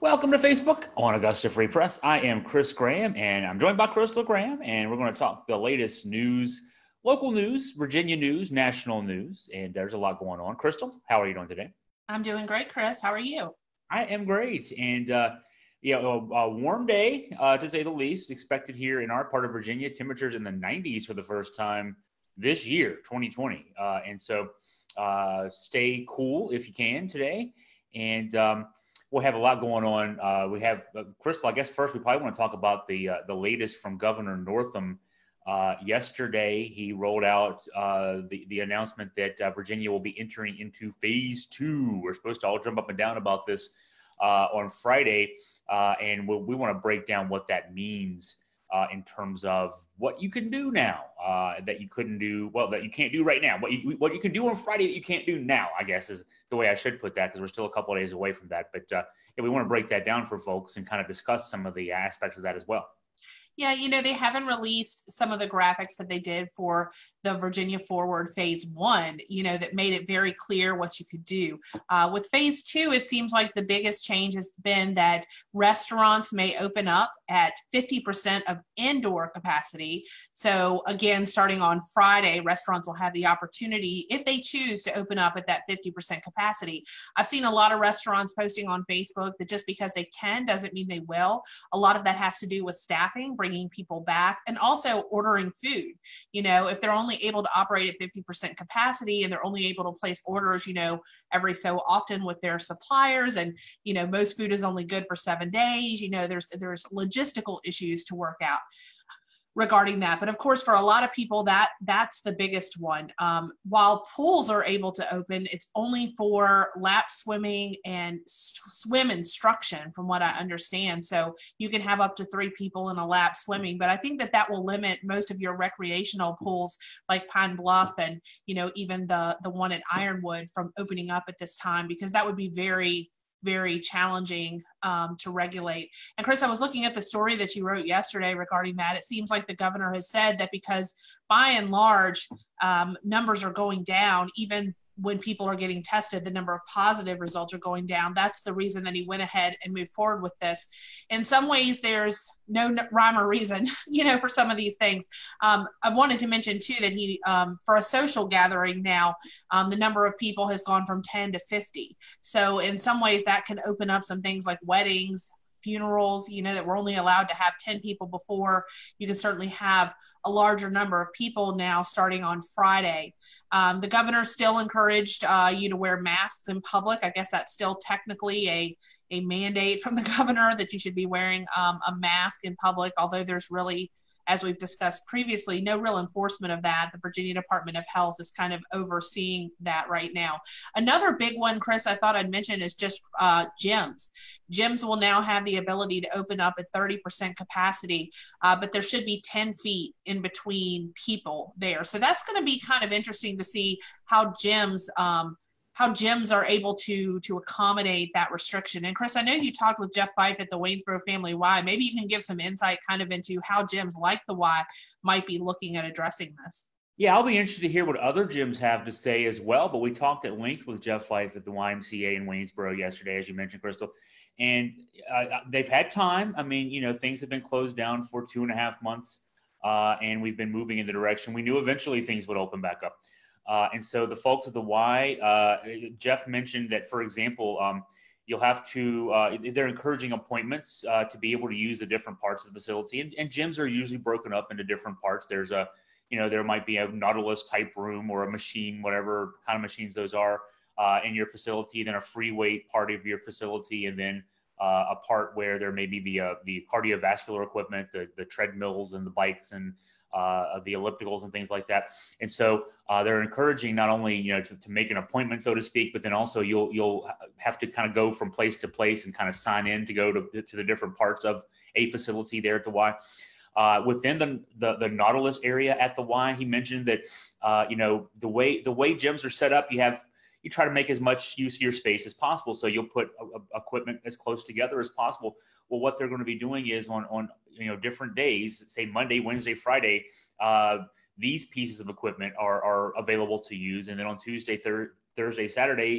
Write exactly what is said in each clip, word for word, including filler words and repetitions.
Welcome to Facebook on Augusta Free Press. I am Chris Graham, and I'm joined by Crystal Graham, and we're going to talk the latest news, local news, Virginia news, national news, and there's a lot going on. Crystal, how are you doing today? I'm doing great, Chris. How are you? I am great, and uh, yeah, a, a warm day uh, to say the least, expected here in our part of Virginia. Temperatures in the nineties for the first time this year, twenty twenty, uh, and so uh, stay cool if you can today, and um, we'll have a lot going on. Uh, we have uh, Crystal. I guess first we probably want to talk about the uh, the latest from Governor Northam. Uh, yesterday, he rolled out uh, the the announcement that uh, Virginia will be entering into phase two. We're supposed to all jump up and down about this uh, on Friday, uh, and we'll, we want to break down what that means uh, in terms of what you can do now uh, that you couldn't do. Well, that you can't do right now. What you what you can do on Friday that you can't do now, I guess, is the way I should put that, because we're still a couple of days away from that. But uh, yeah, we want to break that down for folks and kind of discuss some of the aspects of that as well. Yeah, you know, they haven't released some of the graphics that they did for the Virginia Forward Phase One, you know, that made it very clear what you could do. Uh, with Phase Two, it seems like the biggest change has been that restaurants may open up at fifty percent of indoor capacity. So again, starting on Friday, restaurants will have the opportunity, if they choose, to open up at that fifty percent capacity. I've seen a lot of restaurants posting on Facebook that just because they can doesn't mean they will. A lot of that has to do with staffing, bringing people back, and also ordering food. You know, if they're only able to operate at fifty percent capacity and they're only able to place orders, you know, every so often with their suppliers, and, you know, most food is only good for seven days, you know, there's, there's logistical issues to work out regarding that. But of course, for a lot of people, that that's the biggest one. Um, while pools are able to open, it's only for lap swimming and swim instruction, from what I understand. So you can have up to three people in a lap swimming, but I think that that will limit most of your recreational pools like Pine Bluff and, you know, even the, the one at Ironwood from opening up at this time, because that would be very very challenging um, to regulate. And Chris, I was looking at the story that you wrote yesterday regarding that. It seems like the governor has said that because by and large, um, numbers are going down, even when people are getting tested, the number of positive results are going down. That's the reason that he went ahead and moved forward with this. In some ways, there's no rhyme or reason, you know, for some of these things. Um, I wanted to mention too that he, um, for a social gathering now, um, the number of people has gone from ten to fifty. So in some ways that can open up some things like weddings, funerals, you know, that we're only allowed to have ten people before. You can certainly have a larger number of people now starting on Friday. Um, the governor still encouraged uh, you to wear masks in public. I guess that's still technically a, a mandate from the governor that you should be wearing um, a mask in public, although there's really, as we've discussed previously, no real enforcement of that. The Virginia Department of Health is kind of overseeing that right now. Another big one, Chris, I thought I'd mention is just uh, gyms. Gyms will now have the ability to open up at thirty percent capacity, uh, but there should be ten feet in between people there. So that's going to be kind of interesting to see how gyms um, how gyms are able to to accommodate that restriction. And Chris, I know you talked with Jeff Fife at the Waynesboro Family Y. Maybe you can give some insight kind of into how gyms like the Y might be looking at addressing this. Yeah, I'll be interested to hear what other gyms have to say as well. But we talked at length with Jeff Fife at the Y M C A in Waynesboro yesterday, as you mentioned, Crystal. And uh, they've had time. I mean, you know, things have been closed down for two and a half months, uh, and we've been moving in the direction. We knew eventually things would open back up. Uh, and so the folks at the Y, uh, Jeff mentioned that, for example, um, you'll have to, uh, they're encouraging appointments uh, to be able to use the different parts of the facility. And, and gyms are usually broken up into different parts. There's a, you know, there might be a Nautilus type room or a machine, whatever kind of machines those are uh, in your facility, then a free weight part of your facility, and then uh, a part where there may be the, uh, the cardiovascular equipment, the, the treadmills and the bikes and uh, the ellipticals and things like that. And so uh, they're encouraging not only, you know, to, to make an appointment, so to speak, but then also you'll, you'll have to kind of go from place to place and kind of sign in to go to, to the different parts of a facility there at the Y. Uh, within the, the the Nautilus area at the Y, he mentioned that, uh, you know, the way the way gyms are set up, you have you try to make as much use of your space as possible. So you'll put a, a equipment as close together as possible. Well, what they're going to be doing is on, on you know, different days, say Monday, Wednesday, Friday, uh, these pieces of equipment are, are available to use. And then on Tuesday, thir- Thursday, Saturday,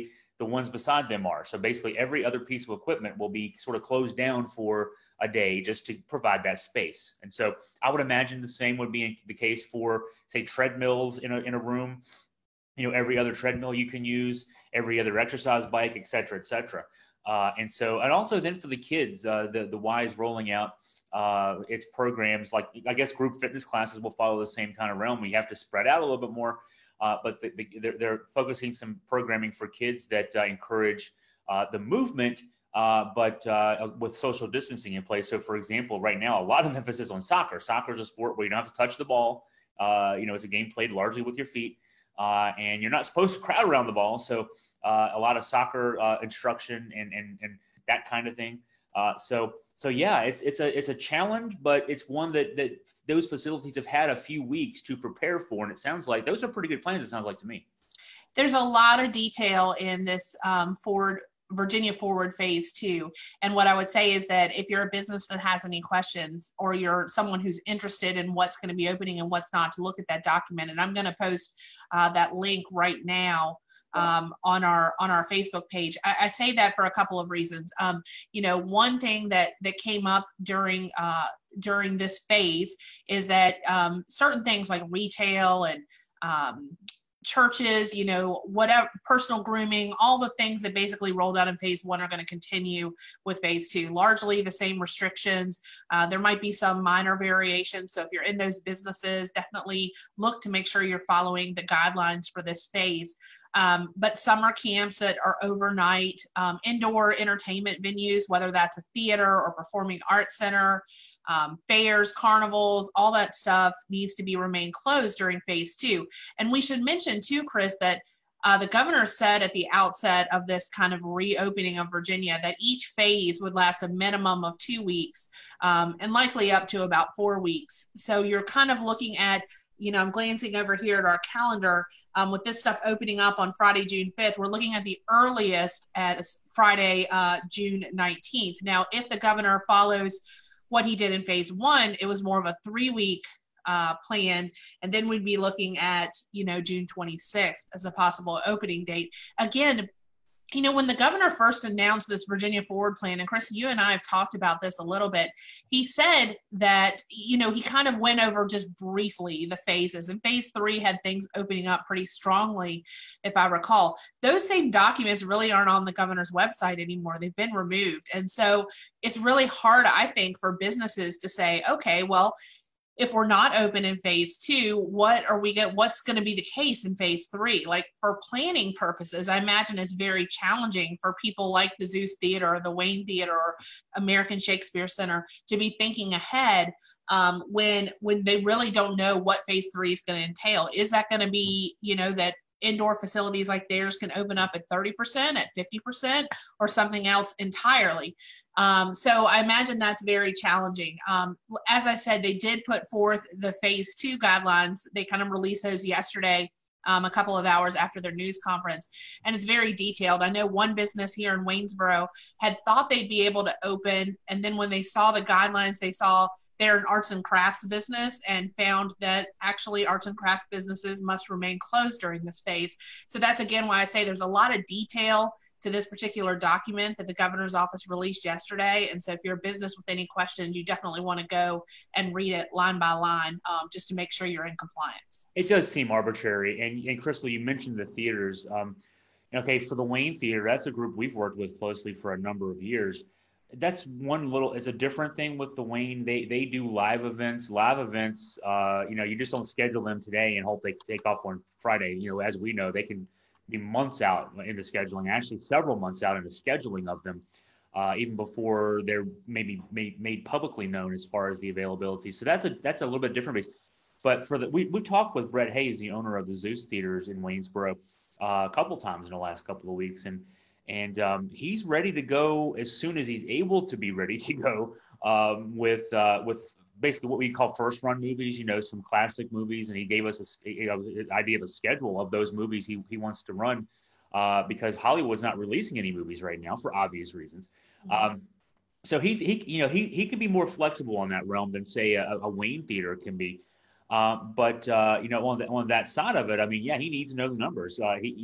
the ones beside them are. So basically every other piece of equipment will be sort of closed down for a day just to provide that space. And so I would imagine the same would be the case for, say, treadmills in a, in a room. You know, every other treadmill you can use, every other exercise bike, et cetera, et cetera. Uh, and so, and also then for the kids, uh, the, the Y is rolling out uh, its programs, like I guess group fitness classes will follow the same kind of realm. We have to spread out a little bit more, uh, but the, the, they're, they're focusing some programming for kids that uh, encourage uh, the movement, uh, but uh, with social distancing in place. So for example, right now, a lot of emphasis on soccer. Soccer is a sport where you don't have to touch the ball. Uh, you know, it's a game played largely with your feet, uh, and you're not supposed to crowd around the ball. So uh, a lot of soccer uh, instruction and, and, and that kind of thing. Uh, so, so yeah, it's, it's a, it's a challenge, but it's one that, that those facilities have had a few weeks to prepare for. And it sounds like those are pretty good plans. It sounds like to me. There's a lot of detail in this um, forward Virginia Forward Phase Two. And what I would say is that if you're a business that has any questions, or you're someone who's interested in what's going to be opening and what's not, to look at that document. And I'm going to post uh, that link right now um, on our on our Facebook page. I, I say that for a couple of reasons. Um, you know, one thing that that came up during uh, during this phase is that um, certain things like retail and um, churches, you know, whatever, personal grooming, all the things that basically rolled out in phase one are going to continue with phase two. Largely the same restrictions. Uh, there might be some minor variations. So if you're in those businesses, definitely look to make sure you're following the guidelines for this phase. Um, but summer camps that are overnight, um, indoor entertainment venues, whether that's a theater or performing arts center, um, fairs, carnivals, all that stuff needs to be remain closed during phase two. And we should mention too, Chris, that uh, the governor said at the outset of this kind of reopening of Virginia that each phase would last a minimum of two weeks um, and likely up to about four weeks. So you're kind of looking at, you know, I'm glancing over here at our calendar. Um, with this stuff opening up on Friday, June fifth, we're looking at the earliest at Friday, uh, June nineteenth. Now, if the governor follows what he did in phase one, it was more of a three-week uh, plan, and then we'd be looking at, you know, June twenty-sixth as a possible opening date. Again, you know, when the governor first announced this Virginia Forward plan, and Chris, you and I have talked about this a little bit, he said that, you know, he kind of went over just briefly the phases, and phase three had things opening up pretty strongly, if I recall. Those same documents really aren't on the governor's website anymore. They've been removed. And so it's really hard, I think, for businesses to say, okay, well, if we're not open in phase two, what are we get? What's going to be the case in phase three? Like, for planning purposes, I imagine it's very challenging for people like the Zeus Theater or the Wayne Theater or American Shakespeare Center to be thinking ahead um, when when they really don't know what phase three is going to entail. Is that going to be, you know, that indoor facilities like theirs can open up at thirty percent, at fifty percent, or something else entirely? Um, so I imagine that's very challenging. Um, as I said, they did put forth the phase two guidelines. They kind of released those yesterday, um, a couple of hours after their news conference, and it's very detailed. I know one business here in Waynesboro had thought they'd be able to open, and then when they saw the guidelines, they saw they're an arts and crafts business and found that actually arts and craft businesses must remain closed during this phase. So that's, again, why I say there's a lot of detail to this particular document that the governor's office released yesterday. And so if you're a business with any questions, you definitely want to go and read it line by line, um, just to make sure you're in compliance. It does seem arbitrary. And, and Crystal, you mentioned the theaters. Um, okay, for the Wayne Theater, that's a group we've worked with closely for a number of years. That's one little, it's a different thing with the Wayne. They they do live events, live events. Uh, you know, you just don't schedule them today and hope they take off on Friday. You know, as we know, they can be months out into scheduling, actually several months out into scheduling of them, uh, even before they're maybe made, made publicly known as far as the availability. So that's a that's a little bit different base. But for the we we talked with Brett Hayes, the owner of the Zeus Theaters in Waynesboro, uh, a couple times in the last couple of weeks, and and um, he's ready to go as soon as he's able to be ready to go um, with uh, with basically what we call first run movies, you know, some classic movies. And he gave us a, you know, an idea of a schedule of those movies he, he wants to run uh, because Hollywood's not releasing any movies right now for obvious reasons. Mm-hmm. Um, so he, he, you know, he, he can be more flexible on that realm than say a, a Wayne Theater can be. Uh, but, uh, you know, on, the, on that side of it, I mean, yeah, he needs to know the numbers. Uh, he, you know,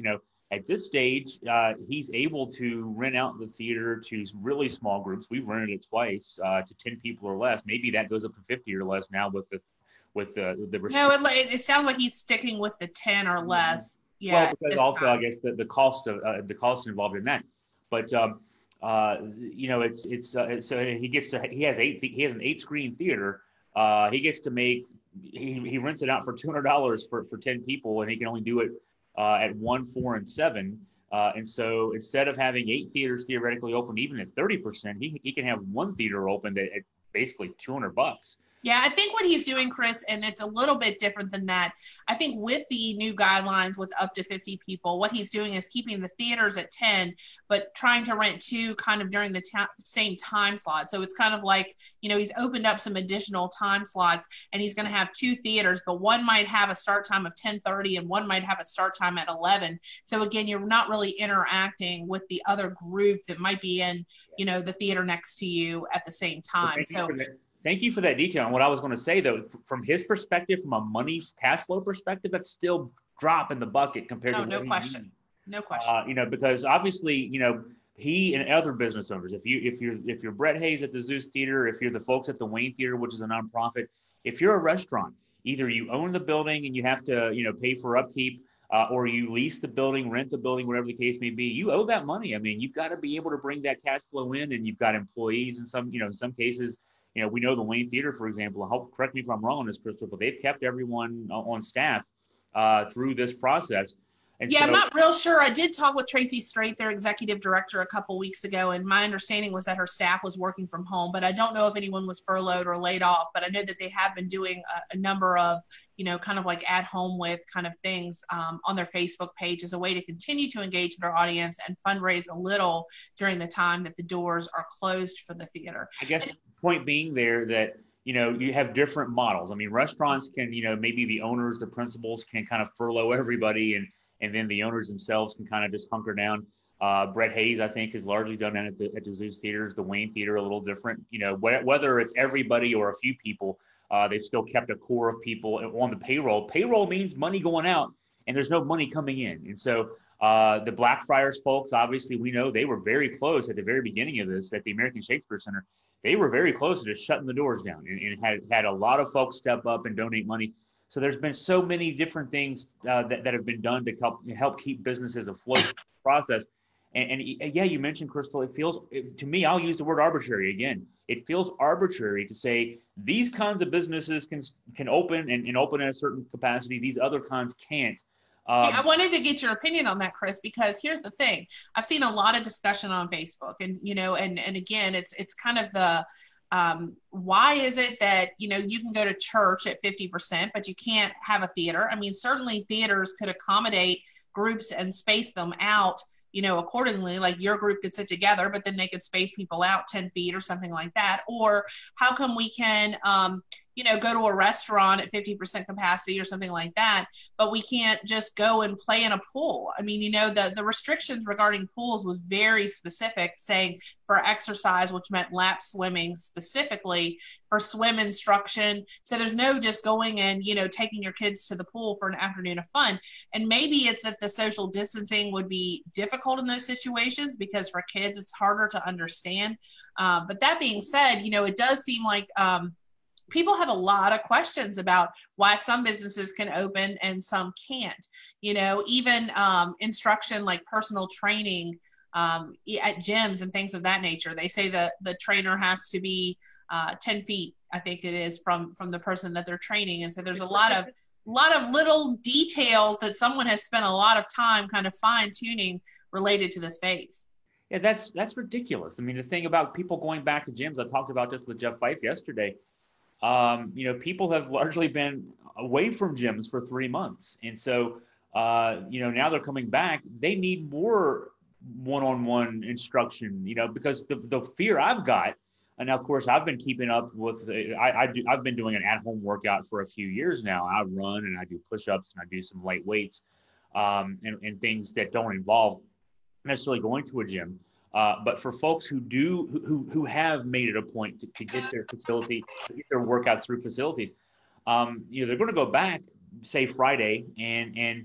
At this stage, uh, he's able to rent out the theater to really small groups. We've rented it twice uh, to ten people or less. Maybe that goes up to fifty or less now with the with the the No, restriction. it, it sounds like he's sticking with the ten or less. Well, Yeah, because this also I time. guess the, the cost of uh, the cost involved in that. But um, uh, you know, it's it's uh, so he gets to he has eight he has an eight screen theater. Uh, he gets to make he, he rents it out for two hundred dollars for for ten people, and he can only do it uh, at one, four, and seven. Uh, and so instead of having eight theaters theoretically open, even at thirty percent, he he can have one theater open at, at basically two hundred bucks. Yeah, I think what he's doing, Chris, and it's a little bit different than that. I think with the new guidelines with up to fifty people, what he's doing is keeping the theaters at ten, but trying to rent two kind of during the ta- same time slot. So it's kind of like, you know, he's opened up some additional time slots and he's going to have two theaters, but one might have a start time of ten thirty and one might have a start time at eleven. So again, you're not really interacting with the other group that might be in, you know, the theater next to you at the same Well, time. thank you So for that. Thank you for that detail. And what I was going to say, though, from his perspective, from a money cash flow perspective, that's still drop in the bucket compared no, to no what he question. needs. No question. Uh, you know, because obviously, you know, he and other business owners, if you if you're if you're Brett Hayes at the Zeus Theater, if you're the folks at the Wayne Theater, which is a nonprofit, if you're a restaurant, either you own the building and you have to, you know, pay for upkeep, uh, or you lease the building, rent the building, whatever the case may be, you owe that money. I mean, you've got to be able to bring that cash flow in, and you've got employees in some, you know, in some cases. You know, we know the Wayne Theater, for example, help, correct me if I'm wrong on this, Crystal, but they've kept everyone on staff uh, through this process. And Yeah, I'm so, not real sure. I did talk with Tracy Strait, their executive director, a couple weeks ago, and my understanding was that her staff was working from home, but I don't know if anyone was furloughed or laid off. But I know that they have been doing a, a number of, you know, kind of like at home with kind of things um, on their Facebook page as a way to continue to engage their audience and fundraise a little during the time that the doors are closed for the theater. I guess point being there that, you know, you have different models. I mean, restaurants can, you know, maybe the owners, the principals can kind of furlough everybody, and and then the owners themselves can kind of just hunker down. Uh, Brett Hayes, I think, has largely done that at the, at the Zeus Theaters. The Wayne Theater, a little different. You know, wh- whether it's everybody or a few people, uh, they've still kept a core of people on the payroll. Payroll means money going out, and there's no money coming in. And so uh, the Blackfriars folks, obviously, we know they were very close at the very beginning of this at the American Shakespeare Center. They were very close to just shutting the doors down, and, and had had a lot of folks step up and donate money. So there's been so many different things uh, that, that have been done to help help keep businesses afloat in the process. And, and yeah, you mentioned, Crystal, it feels, it, to me, I'll use the word arbitrary again. It feels arbitrary to say these kinds of businesses can can open and, and open in a certain capacity. These other kinds can't. Um, Yeah, I wanted to get your opinion on that, Chris, because here's the thing. I've seen a lot of discussion on Facebook, and, you know, and, and again, it's, it's kind of the, um, why is it that, you know, you can go to church at fifty percent, but you can't have a theater? I mean, certainly theaters could accommodate groups and space them out, you know, accordingly, like your group could sit together, but then they could space people out ten feet or something like that. Or how come we can, um, you know, go to a restaurant at fifty percent capacity or something like that, but we can't just go and play in a pool? I mean, you know, the, the restrictions regarding pools was very specific, saying for exercise, which meant lap swimming specifically, for swim instruction. So there's no just going and, you know, taking your kids to the pool for an afternoon of fun. And maybe it's that the social distancing would be difficult in those situations because for kids, it's harder to understand. Uh, but that being said, you know, it does seem like, um, people have a lot of questions about why some businesses can open and some can't. You know, even um, instruction like personal training um, at gyms and things of that nature. They say that the trainer has to be uh, ten feet, I think it is, from from the person that they're training. And so there's a lot of lot of little details that someone has spent a lot of time kind of fine tuning related to the space. yeah, that's that's ridiculous. I mean, the thing about people going back to gyms, I talked about this with Jeff Fife yesterday. Um, you know, people have largely been away from gyms for three months. And so, uh, you know, now they're coming back. They need more one-on-one instruction, you know, because the, the fear I've got, and of course, I've been keeping up with, I, I do, I've been doing an at-home workout for a few years now. I run and I do push-ups and I do some light weights um, and, and things that don't involve necessarily going to a gym. Uh, but for folks who do, who who have made it a point to, to get their facility, to get their workouts through facilities, um, you know, they're going to go back, say Friday, and and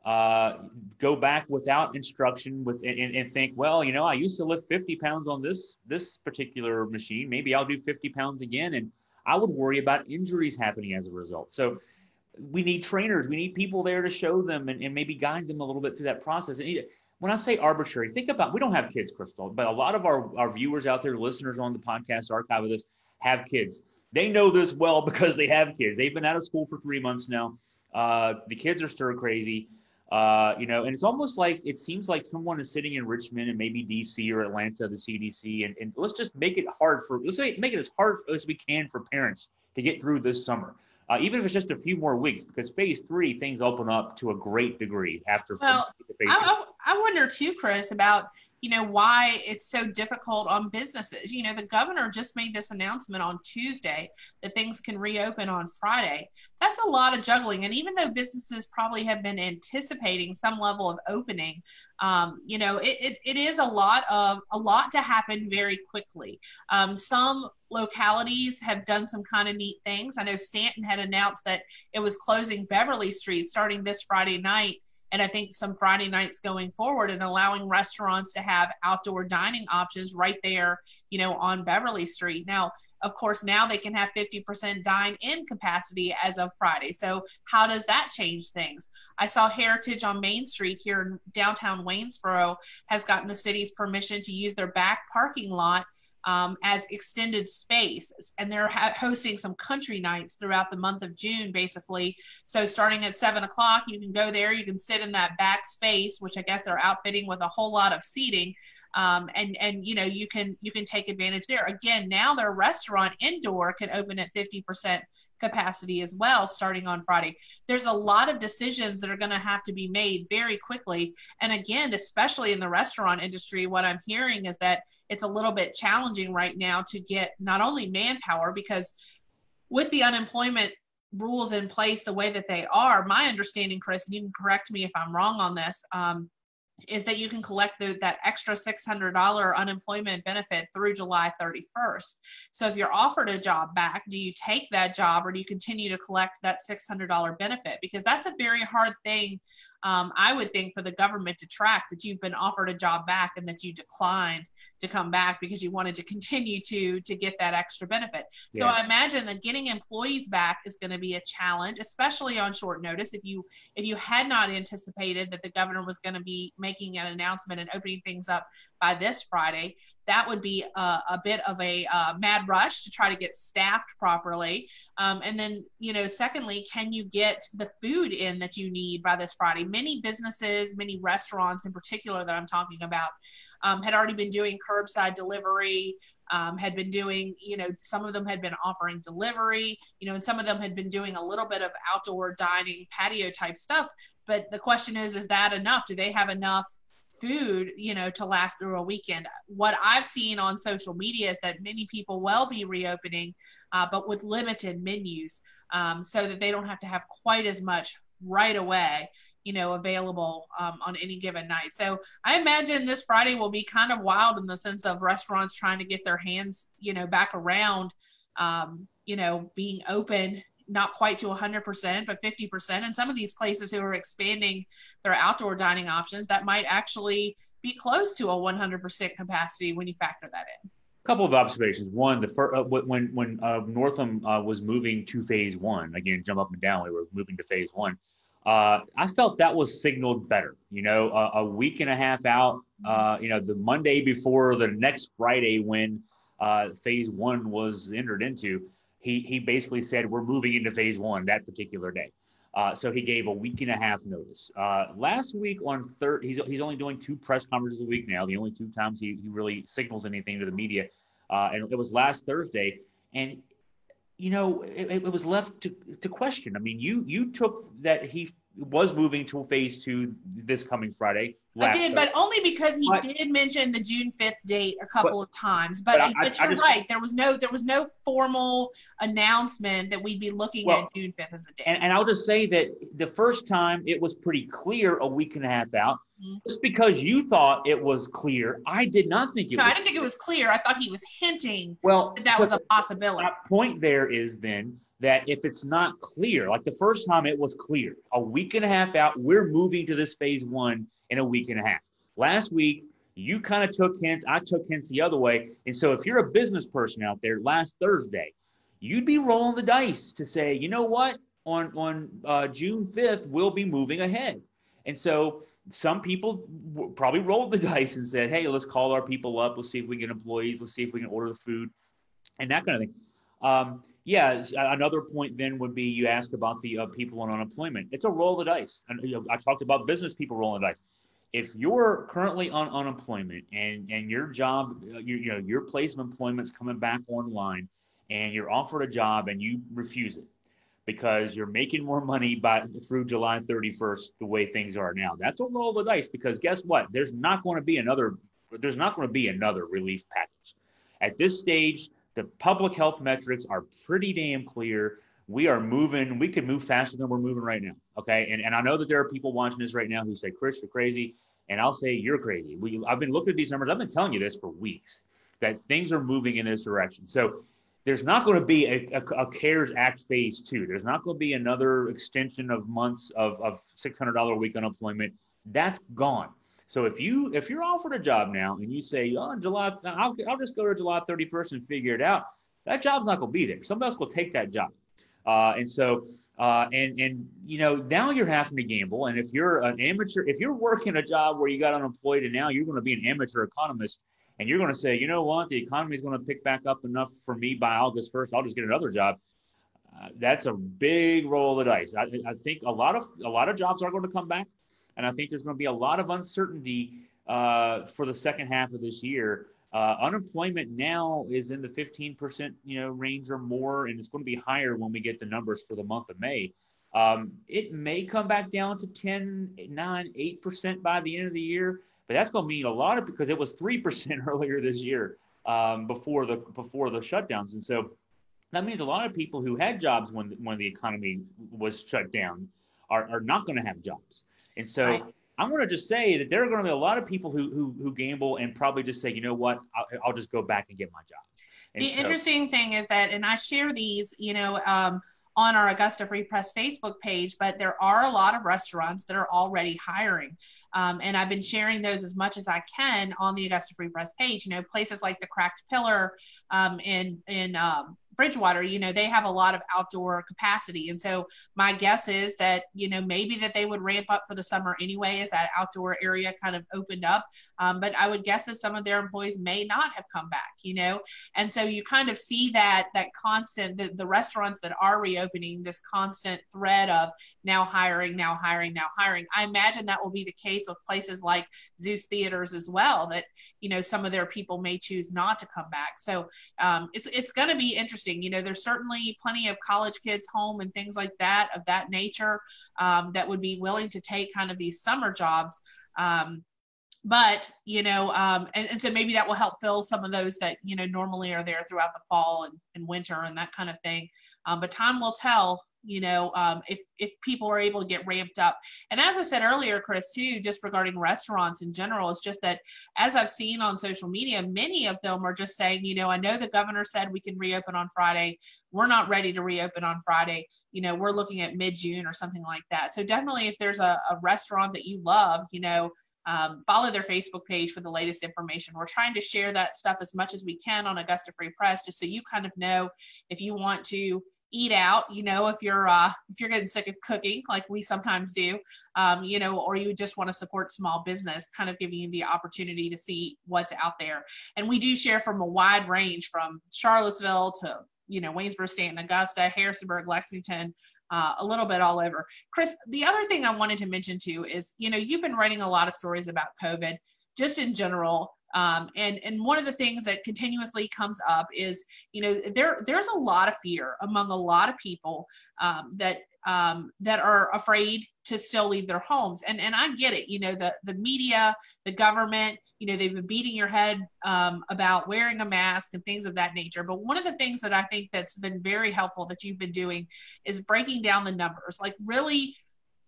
uh, go back without instruction with and, and think, well, you know, I used to lift fifty pounds on this this particular machine. Maybe I'll do fifty pounds again, and I would worry about injuries happening as a result. So we need trainers. We need people there to show them and, and maybe guide them a little bit through that process. And when I say arbitrary, think about, we don't have kids, Crystal, but a lot of our, our viewers out there, listeners on the podcast archive of this, have kids. They know this well because they have kids. They've been out of school for three months now. Uh, the kids are stir crazy. Uh, you know, and it's almost like, it seems like someone is sitting in Richmond and maybe D C or Atlanta, the C D C, and, and let's just make it hard for, let's make it as hard as we can for parents to get through this summer. Uh, even if it's just a few more weeks, because phase three, things open up to a great degree after. Well, phase I, I, I wonder too, Chris, about, you know, why it's so difficult on businesses. You know, the governor just made this announcement on Tuesday that things can reopen on Friday. That's a lot of juggling. And even though businesses probably have been anticipating some level of opening, um, you know, it, it, it is a lot of a lot to happen very quickly. Um, some localities have done some kind of neat things. I know Stanton had announced that it was closing Beverly Street starting this Friday night, and I think some Friday nights going forward, and allowing restaurants to have outdoor dining options right there, you know, on Beverly Street. Now, of course, now they can have fifty percent dine-in capacity as of Friday. So how does that change things? I saw Heritage on Main Street here in downtown Waynesboro has gotten the city's permission to use their back parking lot Um, as extended space, and they're ha- hosting some country nights throughout the month of June, basically. So starting at seven o'clock, you can go there, you can sit in that back space, which I guess they're outfitting with a whole lot of seating. Um, and, and, you know, you can, you can take advantage there. Again, now their restaurant indoor can open at fifty percent capacity as well, starting on Friday. There's a lot of decisions that are going to have to be made very quickly. And again, especially in the restaurant industry, what I'm hearing is that it's a little bit challenging right now to get not only manpower, because with the unemployment rules in place the way that they are, my understanding, Chris, and you can correct me if I'm wrong on this, um, is that you can collect the, that extra six hundred dollars unemployment benefit through July thirty-first. So if you're offered a job back, do you take that job or do you continue to collect that six hundred dollars benefit? Because that's a very hard thing, um, I would think, for the government to track, that you've been offered a job back and that you declined to come back because you wanted to continue to to get that extra benefit. Yeah. So I imagine that getting employees back is going to be a challenge, especially on short notice. If you if you had not anticipated that the governor was going to be making an announcement and opening things up by this Friday, that would be a, a bit of a uh, mad rush to try to get staffed properly. Um, and then, you know, secondly, can you get the food in that you need by this Friday? Many businesses, many restaurants in particular that I'm talking about, um, had already been doing curbside delivery, um, had been doing, you know, some of them had been offering delivery, you know, and some of them had been doing a little bit of outdoor dining, patio type stuff. But the question is, is that enough? Do they have enough food, you know, to last through a weekend? What I've seen on social media is that many people will be reopening, uh, but with limited menus, um, so that they don't have to have quite as much right away, you know, available um, on any given night. So I imagine this Friday will be kind of wild in the sense of restaurants trying to get their hands, you know, back around, um, you know, being open, not quite to one hundred percent, but fifty percent. And some of these places who are expanding their outdoor dining options, that might actually be close to a one hundred percent capacity when you factor that in. A couple of observations. One, the first, uh, when when uh, Northam uh, was moving to phase one, again, jump up and down, we were moving to phase one. Uh, I felt that was signaled better. You know, a, a week and a half out. Uh, you know, the Monday before the next Friday when uh, phase one was entered into. He he basically said, we're moving into phase one that particular day. Uh, so he gave a week and a half notice. Uh, last week on third, he's he's only doing two press conferences a week now. The only two times he, he really signals anything to the media. Uh, and it was last Thursday. And, you know, it, it was left to, to question. I mean, you you took that he was moving to phase two this coming Friday. I did, Thursday. But only because he but, did mention the June fifth date a couple but, of times. But, but, but I, you're I just, right. There was no there was no formal announcement that we'd be looking well, at June fifth as a date. And, and I'll just say that the first time it was pretty clear a week and a half out. Mm-hmm. Just because you thought it was clear, I did not think it no, was I didn't think it was clear. I thought he was hinting well, that that so was a possibility. My point there is then that if it's not clear, like the first time it was clear, a week and a half out, we're moving to this phase one in a week and a half. Last week, you kind of took hints, I took hints the other way. And so if you're a business person out there, last Thursday, you'd be rolling the dice to say, you know what, on, on uh, June fifth, we'll be moving ahead. And so some people w- probably rolled the dice and said, hey, let's call our people up. Let's see if we can get employees. Let's see if we can order the food and that kind of thing. Um, yeah, another point then would be you ask about the uh, people on unemployment. It's a roll of the dice. And you know, I talked about business people rolling the dice. If you're currently on unemployment and, and your job, you, you know, your place of employment's coming back online and you're offered a job and you refuse it because you're making more money by through July thirty-first, the way things are now, that's a roll of the dice, because guess what? There's not going to be another, there's not going to be another relief package. At this stage, the public health metrics are pretty damn clear. We are moving, we could move faster than we're moving right now, okay? And, and I know that there are people watching this right now who say, Chris, you're crazy. And I'll say, you're crazy. We, I've been looking at these numbers. I've been telling you this for weeks, that things are moving in this direction. So there's not going to be a, a, a CARES Act phase two. There's not going to be another extension of months of, of six hundred dollars a week unemployment. That's gone. So if you if you're offered a job now and you say, oh, July, I'll, I'll just go to July thirty-first and figure it out, that job's not going to be there. Somebody else will take that job. Uh, and so, uh, and and you know, now you're having to gamble. And if you're an amateur, if you're working a job where you got unemployed and now you're going to be an amateur economist and you're going to say, you know what, the economy is going to pick back up enough for me by August first, I'll just get another job. Uh, that's a big roll of the dice. I, I think a lot of a lot of jobs are going to come back. And I think there's going to be a lot of uncertainty uh, for the second half of this year. Uh, unemployment now is in the fifteen percent, you know, range or more, and it's going to be higher when we get the numbers for the month of May. Um, it may come back down to ten, nine, eight percent by the end of the year, but that's going to mean a lot of, because it was three percent earlier this year um, before the before the shutdowns, and so that means a lot of people who had jobs when when the economy was shut down are are not going to have jobs. And so right. I'm going to just say that there are going to be a lot of people who who, who gamble and probably just say, you know what, I'll, I'll just go back and get my job. And the so, interesting thing is that, and I share these, you know, um, on our Augusta Free Press Facebook page, but there are a lot of restaurants that are already hiring. Um, and I've been sharing those as much as I can on the Augusta Free Press page. You know, places like the Cracked Pillar um, in, in um, Bridgewater, you know, they have a lot of outdoor capacity. And so my guess is that, you know, maybe that they would ramp up for the summer anyway as that outdoor area kind of opened up. Um, but I would guess that some of their employees may not have come back, you know. And so you kind of see that, that constant, the, the restaurants that are reopening, this constant thread of now hiring, now hiring, now hiring. I imagine that will be the case with places like Zeus Theaters as well, that, you know, some of their people may choose not to come back. So um, it's, it's going to be interesting. You know, there's certainly plenty of college kids home and things like that of that nature um, that would be willing to take kind of these summer jobs. Um, but, you know, um, and, and so maybe that will help fill some of those that, you know, normally are there throughout the fall and, and winter and that kind of thing. Um, but time will tell, you know, um, if, if people are able to get ramped up. And as I said earlier, Chris, too, just regarding restaurants in general, it's just that as I've seen on social media, many of them are just saying, you know, I know the governor said we can reopen on Friday. We're not ready to reopen on Friday. You know, we're looking at mid-June or something like that. So definitely if there's a, a restaurant that you love, you know, Um, follow their Facebook page for the latest information. We're trying to share that stuff as much as we can on Augusta Free Press, just so you kind of know if you want to eat out, you know, if you're uh, if you're getting sick of cooking like we sometimes do, um, you know, or you just want to support small business, kind of giving you the opportunity to see what's out there. And we do share from a wide range, from Charlottesville to, you know, Waynesboro, Stanton, Augusta, Harrisonburg, Lexington, Uh, a little bit all over. Chris, the other thing I wanted to mention too is, you know, you've been writing a lot of stories about COVID just in general. Um, and, and one of the things that continuously comes up is, you know, there, there's a lot of fear among a lot of people um, that, um, that are afraid to still leave their homes. And, and I get it, you know, the, the media, the government, you know, they've been beating your head um, about wearing a mask and things of that nature. But one of the things that I think that's been very helpful that you've been doing is breaking down the numbers, like really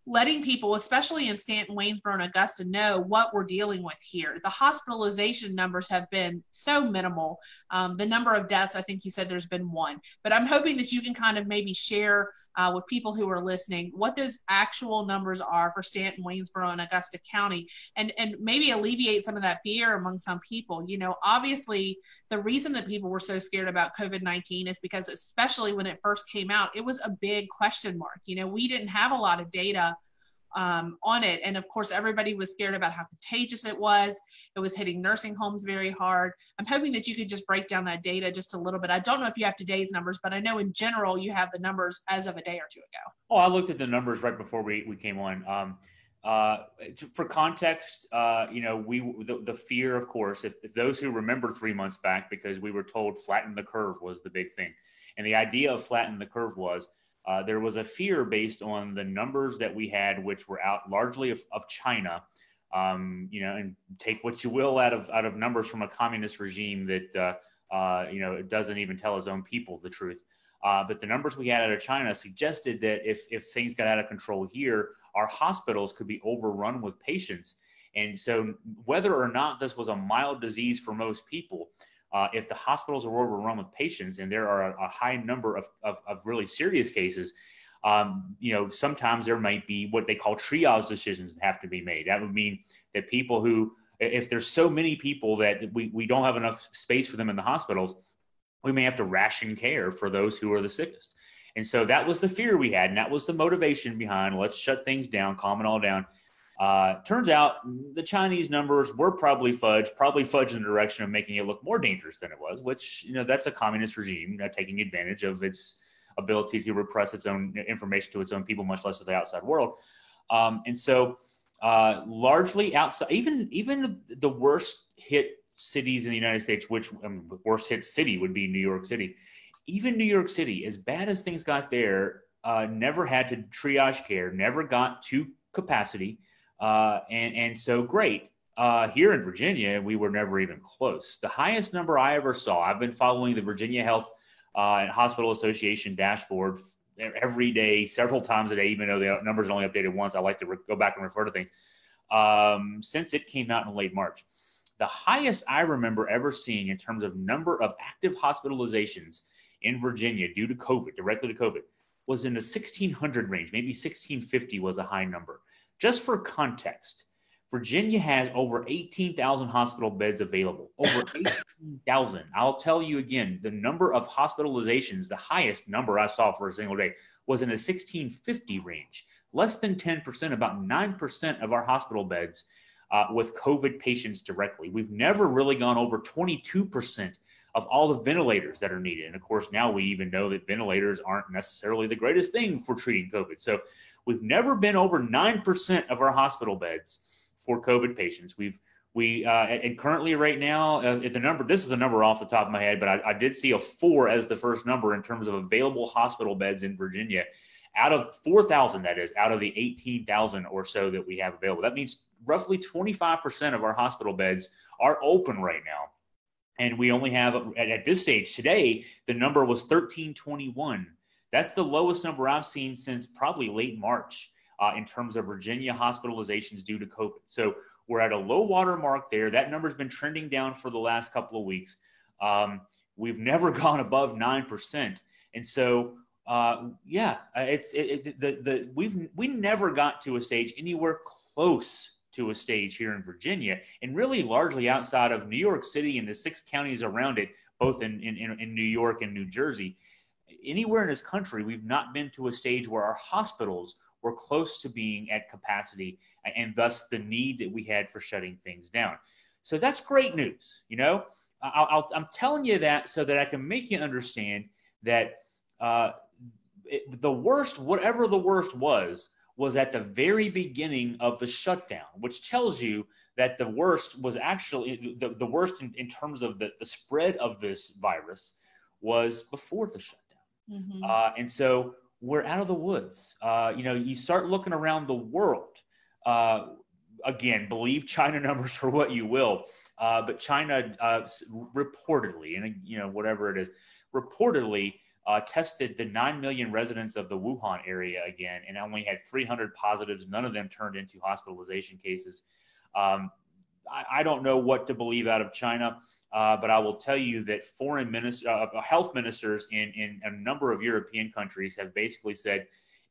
letting people, especially in Stanton, Waynesboro, and Augusta, know what we're dealing with here. The hospitalization numbers have been so minimal. Um, the number of deaths, I think you said there's been one, but I'm hoping that you can kind of maybe share uh, with people who are listening what those actual numbers are for Stanton, Waynesboro, and Augusta County, and, and maybe alleviate some of that fear among some people. You know, obviously, the reason that people were so scared about COVID nineteen is because, especially when it first came out, it was a big question mark. You know, we didn't have a lot of data um, on it. And of course, everybody was scared about how contagious it was. It was hitting nursing homes very hard. I'm hoping that you could just break down that data just a little bit. I don't know if you have today's numbers, but I know in general, you have the numbers as of a day or two ago. Oh, I looked at the numbers right before we, we came on. Um, uh, for context, uh, you know, we the, the fear, of course, if, if those who remember three months back, because we were told flatten the curve was the big thing. And the idea of flatten the curve was Uh, there was a fear based on the numbers that we had, which were out largely of, of China, um, you know, and take what you will out of out of numbers from a communist regime that, uh, uh, you know, it doesn't even tell its own people the truth. Uh, but the numbers we had out of China suggested that if, if things got out of control here, our hospitals could be overrun with patients. And so whether or not this was a mild disease for most people, Uh, if the hospitals are overrun with patients and there are a, a high number of, of, of really serious cases, um, you know, sometimes there might be what they call triage decisions that have to be made. That would mean that people who, if there's so many people that we, we don't have enough space for them in the hospitals, we may have to ration care for those who are the sickest. And so that was the fear we had. And that was the motivation behind let's shut things down, calm it all down. Uh, turns out the Chinese numbers were probably fudged, probably fudged in the direction of making it look more dangerous than it was, which, you know, that's a communist regime, you know, taking advantage of its ability to repress its own information to its own people, much less to the outside world. Um, and so uh, largely outside, even, even the worst hit cities in the United States, which um, worst hit city would be New York City. Even New York City, as bad as things got there, uh, never had to triage care, never got to capacity. Uh, and, and so great. Uh, here in Virginia, we were never even close. The highest number I ever saw, I've been following the Virginia Health uh, and Hospital Association dashboard every day, several times a day, even though the numbers are only updated once. I like to re- go back and refer to things. Um, since it came out in late March, the highest I remember ever seeing in terms of number of active hospitalizations in Virginia due to COVID, directly to COVID, was in the sixteen hundred range. Maybe sixteen fifty was a high number. Just for context, Virginia has over eighteen thousand hospital beds available, over eighteen thousand. I'll tell you again, the number of hospitalizations, the highest number I saw for a single day was in the sixteen fifty range. Less than ten percent, about nine percent of our hospital beds uh, with COVID patients directly. We've never really gone over twenty-two percent of all the ventilators that are needed. And of course, now we even know that ventilators aren't necessarily the greatest thing for treating COVID. So we've never been over nine percent of our hospital beds for COVID patients. We've, we, uh, and currently right now, uh, the number, this is a number off the top of my head, but I, I did see a four as the first number in terms of available hospital beds in Virginia out of four thousand, that is, out of the eighteen thousand or so that we have available. That means roughly twenty-five percent of our hospital beds are open right now. And we only have, at, at this stage today, the number was thirteen twenty-one. That's the lowest number I've seen since probably late March uh, in terms of Virginia hospitalizations due to COVID. So we're at a low water mark there. That number's been trending down for the last couple of weeks. Um, we've never gone above nine percent. And so, uh, yeah, it's it, it, the, the, we've, we never got to a stage anywhere close to a stage here in Virginia, and really largely outside of New York City and the six counties around it, both in, in, in New York and New Jersey. Anywhere in this country, we've not been to a stage where our hospitals were close to being at capacity, and thus the need that we had for shutting things down. So that's great news. You know, I'll, I'll, I'm telling you that so that I can make you understand that uh, it, the worst, whatever the worst was, was at the very beginning of the shutdown, which tells you that the worst was actually, the, the worst in, in terms of the, the spread of this virus was before the shutdown. Mm-hmm. Uh, and so we're out of the woods. Uh, you know, you start looking around the world. Uh, again, believe China numbers for what you will, uh, but China uh, reportedly, and you know, whatever it is, reportedly uh, tested the nine million residents of the Wuhan area again, and only had three hundred positives. None of them turned into hospitalization cases. Um, I, I don't know what to believe out of China, uh, but I will tell you that foreign minister, uh, health ministers in, in a number of European countries have basically said,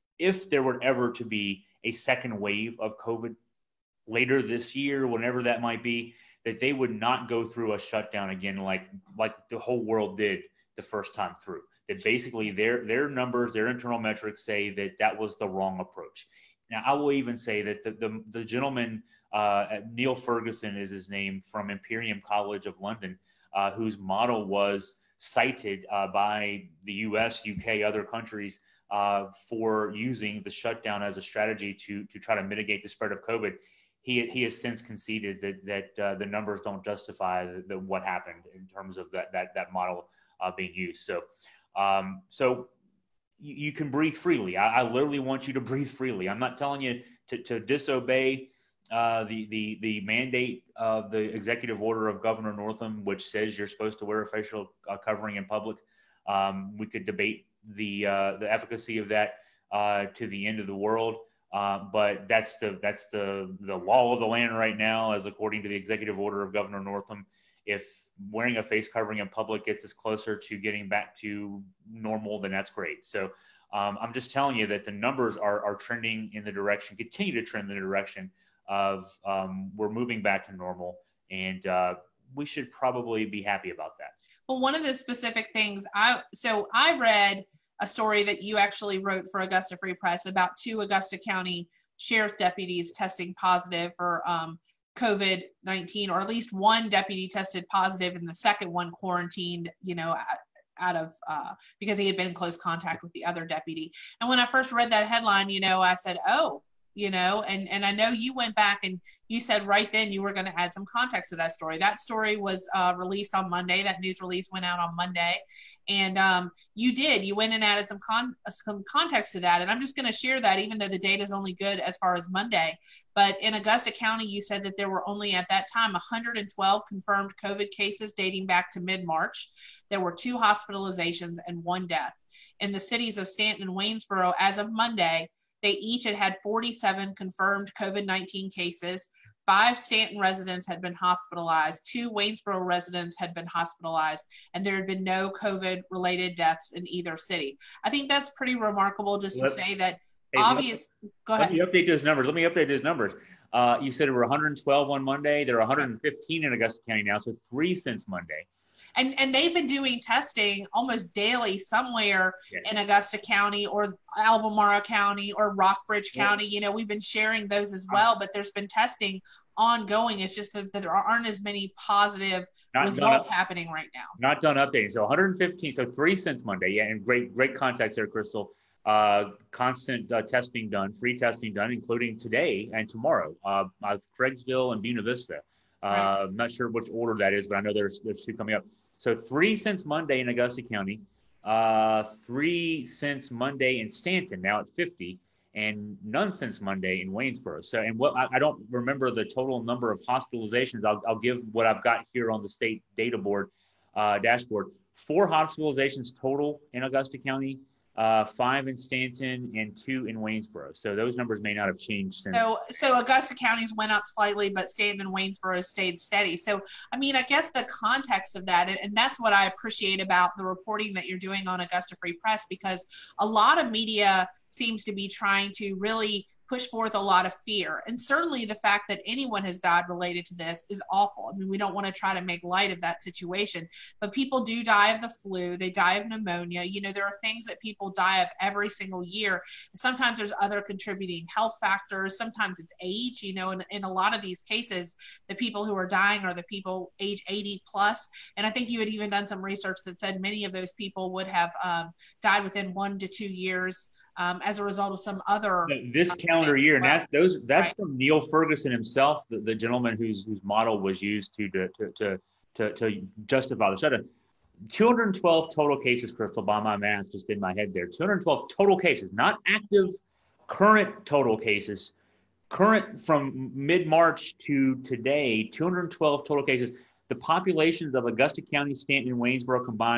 if there were ever to be a second wave of COVID later this year, whenever that might be, that they would not go through a shutdown again like like the whole world did the first time through. That basically their their numbers, their internal metrics say that that was the wrong approach. Now, I will even say that the the, the gentleman, uh, Neil Ferguson is his name, from Imperial College of London, uh, whose model was cited uh, by the U S, U K, other countries uh, for using the shutdown as a strategy to to try to mitigate the spread of COVID. He, he has since conceded that that uh, the numbers don't justify the, the, what happened in terms of that that that model uh, being used. So, um, so you, you can breathe freely. I, I literally want you to breathe freely. I'm not telling you to, to disobey uh, the the the mandate of the executive order of Governor Northam, which says you're supposed to wear a facial uh, covering in public. Um, we could debate the uh, the efficacy of that uh, to the end of the world. Uh, but that's the that's the the law of the land right now, as according to the executive order of Governor Northam. If wearing a face covering in public gets us closer to getting back to normal, then that's great. So um, I'm just telling you that the numbers are are trending in the direction, continue to trend in the direction of um, we're moving back to normal, and uh, we should probably be happy about that. Well, one of the specific things I so I read a story that you actually wrote for Augusta Free Press about two Augusta County sheriff's deputies testing positive for um, COVID nineteen, or at least one deputy tested positive and the second one quarantined, you know, out, out of, uh, because he had been in close contact with the other deputy. And when I first read that headline, you know, I said, oh, you know, and, and I know you went back and you said right then you were going to add some context to that story. That story was uh, released on Monday. That news release went out on Monday. And um, you did, you went and added some, con- some context to that. And I'm just going to share that, even though the data is only good as far as Monday. But in Augusta County, you said that there were only at that time one hundred twelve confirmed COVID cases dating back to mid-March. There were two hospitalizations and one death. In the cities of Stanton and Waynesboro, as of Monday, they each had had forty-seven confirmed COVID nineteen cases. Five Stanton residents had been hospitalized. Two Waynesboro residents had been hospitalized, and there had been no COVID-related deaths in either city. I think that's pretty remarkable, just Let, to say that hey, obvious. Let, go ahead. Let me update those numbers. Let me update those numbers. Uh, you said there were one hundred twelve on Monday. There are one hundred fifteen in Augusta County now, so three since Monday. And, and they've been doing testing almost daily somewhere yes. in Augusta County or Albemarle County or Rockbridge County. Yeah. You know, we've been sharing those as well, but there's been testing ongoing. It's just that, that there aren't as many positive not results happening right now. Not done updating. So one hundred fifteen, so three since Monday. Yeah, and great, great context there, Crystal. Uh, constant uh, testing done, free testing done, including today and tomorrow. Uh, uh, Craigsville and Buena Vista. Uh, right. I'm not sure which order that is, but I know there's there's two coming up. So three since Monday in Augusta County, uh, three since Monday in Stanton, now at fifty, and none since Monday in Waynesboro. So, and what I, I don't remember the total number of hospitalizations. I'll, I'll give what I've got here on the state data board uh, dashboard. Four hospitalizations total in Augusta County, uh, five in Stanton, and two in Waynesboro. So those numbers may not have changed since. So, so Augusta counties went up slightly, but Stanton and Waynesboro stayed steady. So, I mean, I guess the context of that, and that's what I appreciate about the reporting that you're doing on Augusta Free Press, because a lot of media seems to be trying to really push forth a lot of fear. And certainly the fact that anyone has died related to this is awful. I mean, we don't want to try to make light of that situation, but people do die of the flu. They die of pneumonia. You know, there are things that people die of every single year. And sometimes there's other contributing health factors. Sometimes it's age, you know, in, in a lot of these cases, the people who are dying are the people age eighty plus. And I think you had even done some research that said many of those people would have um, died within one to two years. Um, as a result of some other this calendar year, and that's those that's right. from Neil Ferguson himself, the, the gentleman whose whose model was used to to to to, to justify the shutdown. two hundred twelve total cases, Crystal, by my math, just in my head there. two hundred twelve total cases, not active, current total cases. Current from mid-March to today, two hundred twelve total cases. The populations of Augusta County, Stanton, and Waynesboro combined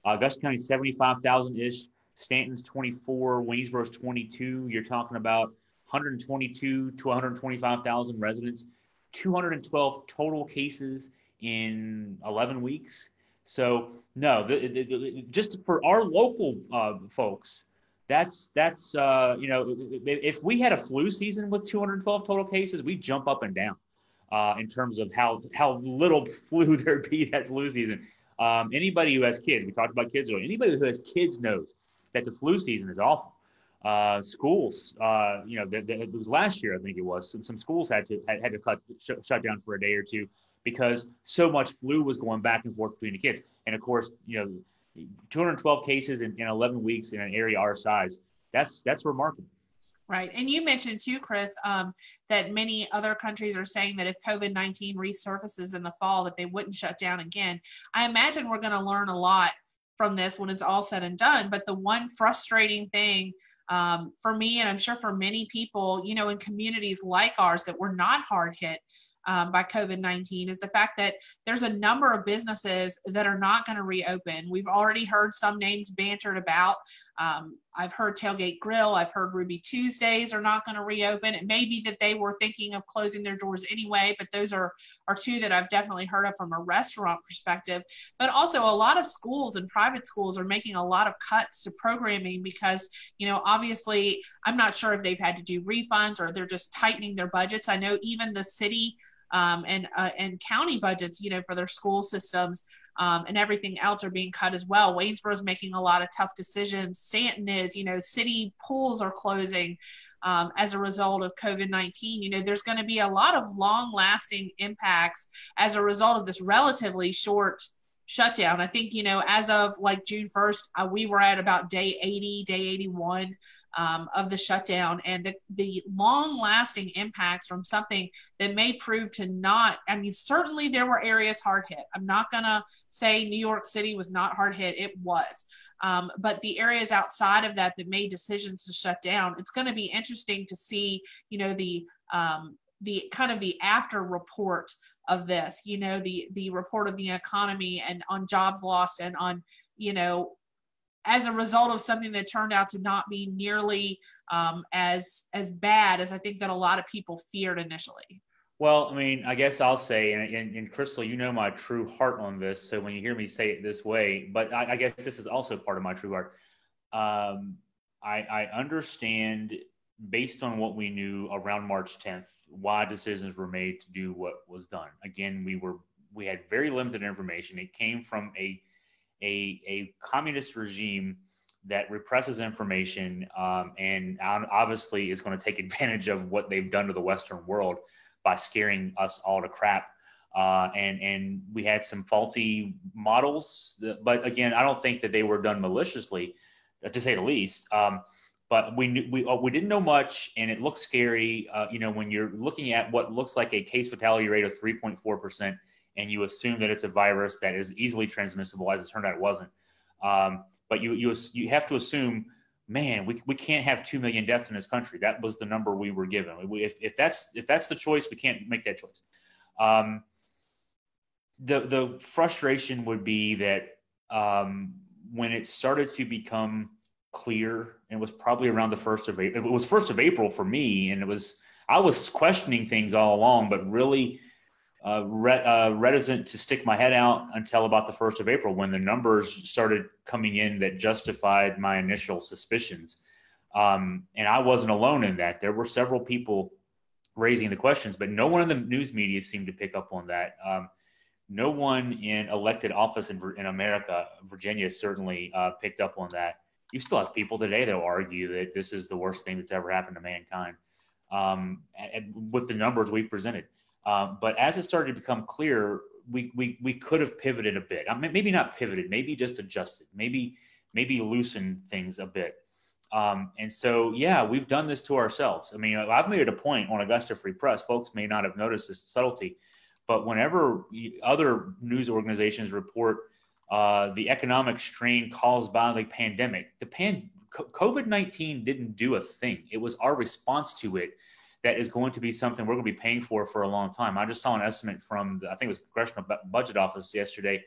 Uh, Augusta County, seventy-five thousand ish. Stanton's twenty-four. Waynesboro's twenty-two. You're talking about one hundred twenty-two to one hundred twenty-five thousand residents. two hundred twelve total cases in eleven weeks. So no, the, the, the, just for our local uh, folks, that's that's uh, you know, if we had a flu season with two hundred twelve total cases, we'd jump up and down uh, in terms of how how little flu there'd be that flu season. Um, anybody who has kids, we talked about kids earlier. Anybody who has kids knows that the flu season is awful. Uh, schools, uh, you know, the, the, it was last year, I think it was. Some some schools had to had, had to cut sh- shut down for a day or two because so much flu was going back and forth between the kids. And of course, you know, two hundred twelve cases in, in eleven weeks in an area our size. That's that's remarkable. Right. And you mentioned too, Chris, um, that many other countries are saying that if COVID nineteen resurfaces in the fall, that they wouldn't shut down again. I imagine we're going to learn a lot from this when it's all said and done. But the one frustrating thing um, for me, and I'm sure for many people, you know, in communities like ours that were not hard hit um, by COVID nineteen, is the fact that there's a number of businesses that are not going to reopen. We've already heard some names bantered about. Um, I've heard Tailgate Grill. I've heard Ruby Tuesdays are not going to reopen. It may be that they were thinking of closing their doors anyway, but those are, are two that I've definitely heard of from a restaurant perspective. But also a lot of schools and private schools are making a lot of cuts to programming because, you know, obviously I'm not sure if they've had to do refunds or they're just tightening their budgets. I know even the city um, and, uh, and county budgets, you know, for their school systems Um, and everything else are being cut as well. Waynesboro is making a lot of tough decisions. Stanton is, you know, city pools are closing um, as a result of COVID nineteen. You know, there's going to be a lot of long lasting impacts as a result of this relatively short shutdown. I think, you know, as of like June first, uh, we were at about day eighty, day eighty-one um, of the shutdown, and the, the long lasting impacts from something that may prove to not, I mean, certainly there were areas hard hit. I'm not going to say New York City was not hard hit. It was. Um, but the areas outside of that that made decisions to shut down, it's going to be interesting to see, you know, the, um, the kind of the after report of this, you know, the, the report of the economy and on jobs lost and on, you know, as a result of something that turned out to not be nearly um, as, as bad as I think that a lot of people feared initially. Well, I mean, I guess I'll say, and, and, and Crystal, you know my true heart on this. So when you hear me say it this way, but I, I guess this is also part of my true heart. Um, I, I understand, based on what we knew around March tenth, why decisions were made to do what was done. Again, we were we had very limited information. It came from a a, a communist regime that represses information um, and obviously is going to take advantage of what they've done to the Western world by scaring us all to crap. Uh, and, and we had some faulty models, that, but again, I don't think that they were done maliciously, to say the least. Um, but we knew, we, we didn't know much, and it looked scary. Uh, you know, when you're looking at what looks like a case fatality rate of three point four percent, and you assume that it's a virus that is easily transmissible, as it turned out it wasn't. Um, but you, you, you have to assume, man, we, we can't have two million deaths in this country. That was the number we were given. If, if that's, if that's the choice, we can't make that choice. Um, the, the frustration would be that um, when it started to become clear, and it was probably around the first of April, it was first of April for me. And it was, I was questioning things all along, but really uh, re- uh, reticent to stick my head out until about the first of April, when the numbers started coming in that justified my initial suspicions. Um, and I wasn't alone in that. There were several people raising the questions, but no one in the news media seemed to pick up on that. Um, no one in elected office in, in America, Virginia certainly uh, picked up on that. You still have people today that will argue that this is the worst thing that's ever happened to mankind, um, and with the numbers we presented. Um, but as it started to become clear, we we we could have pivoted a bit. I mean, maybe not pivoted, maybe just adjusted, maybe maybe loosened things a bit. Um, and so, yeah, we've done this to ourselves. I mean, I've made it a point on Augusta Free Press. Folks may not have noticed this subtlety, but whenever other news organizations report uh, the economic strain caused by the pandemic, the pan COVID nineteen didn't do a thing. It was our response to it that is going to be something we're going to be paying for for a long time. I just saw an estimate from the, I think it was Congressional Budget Office yesterday,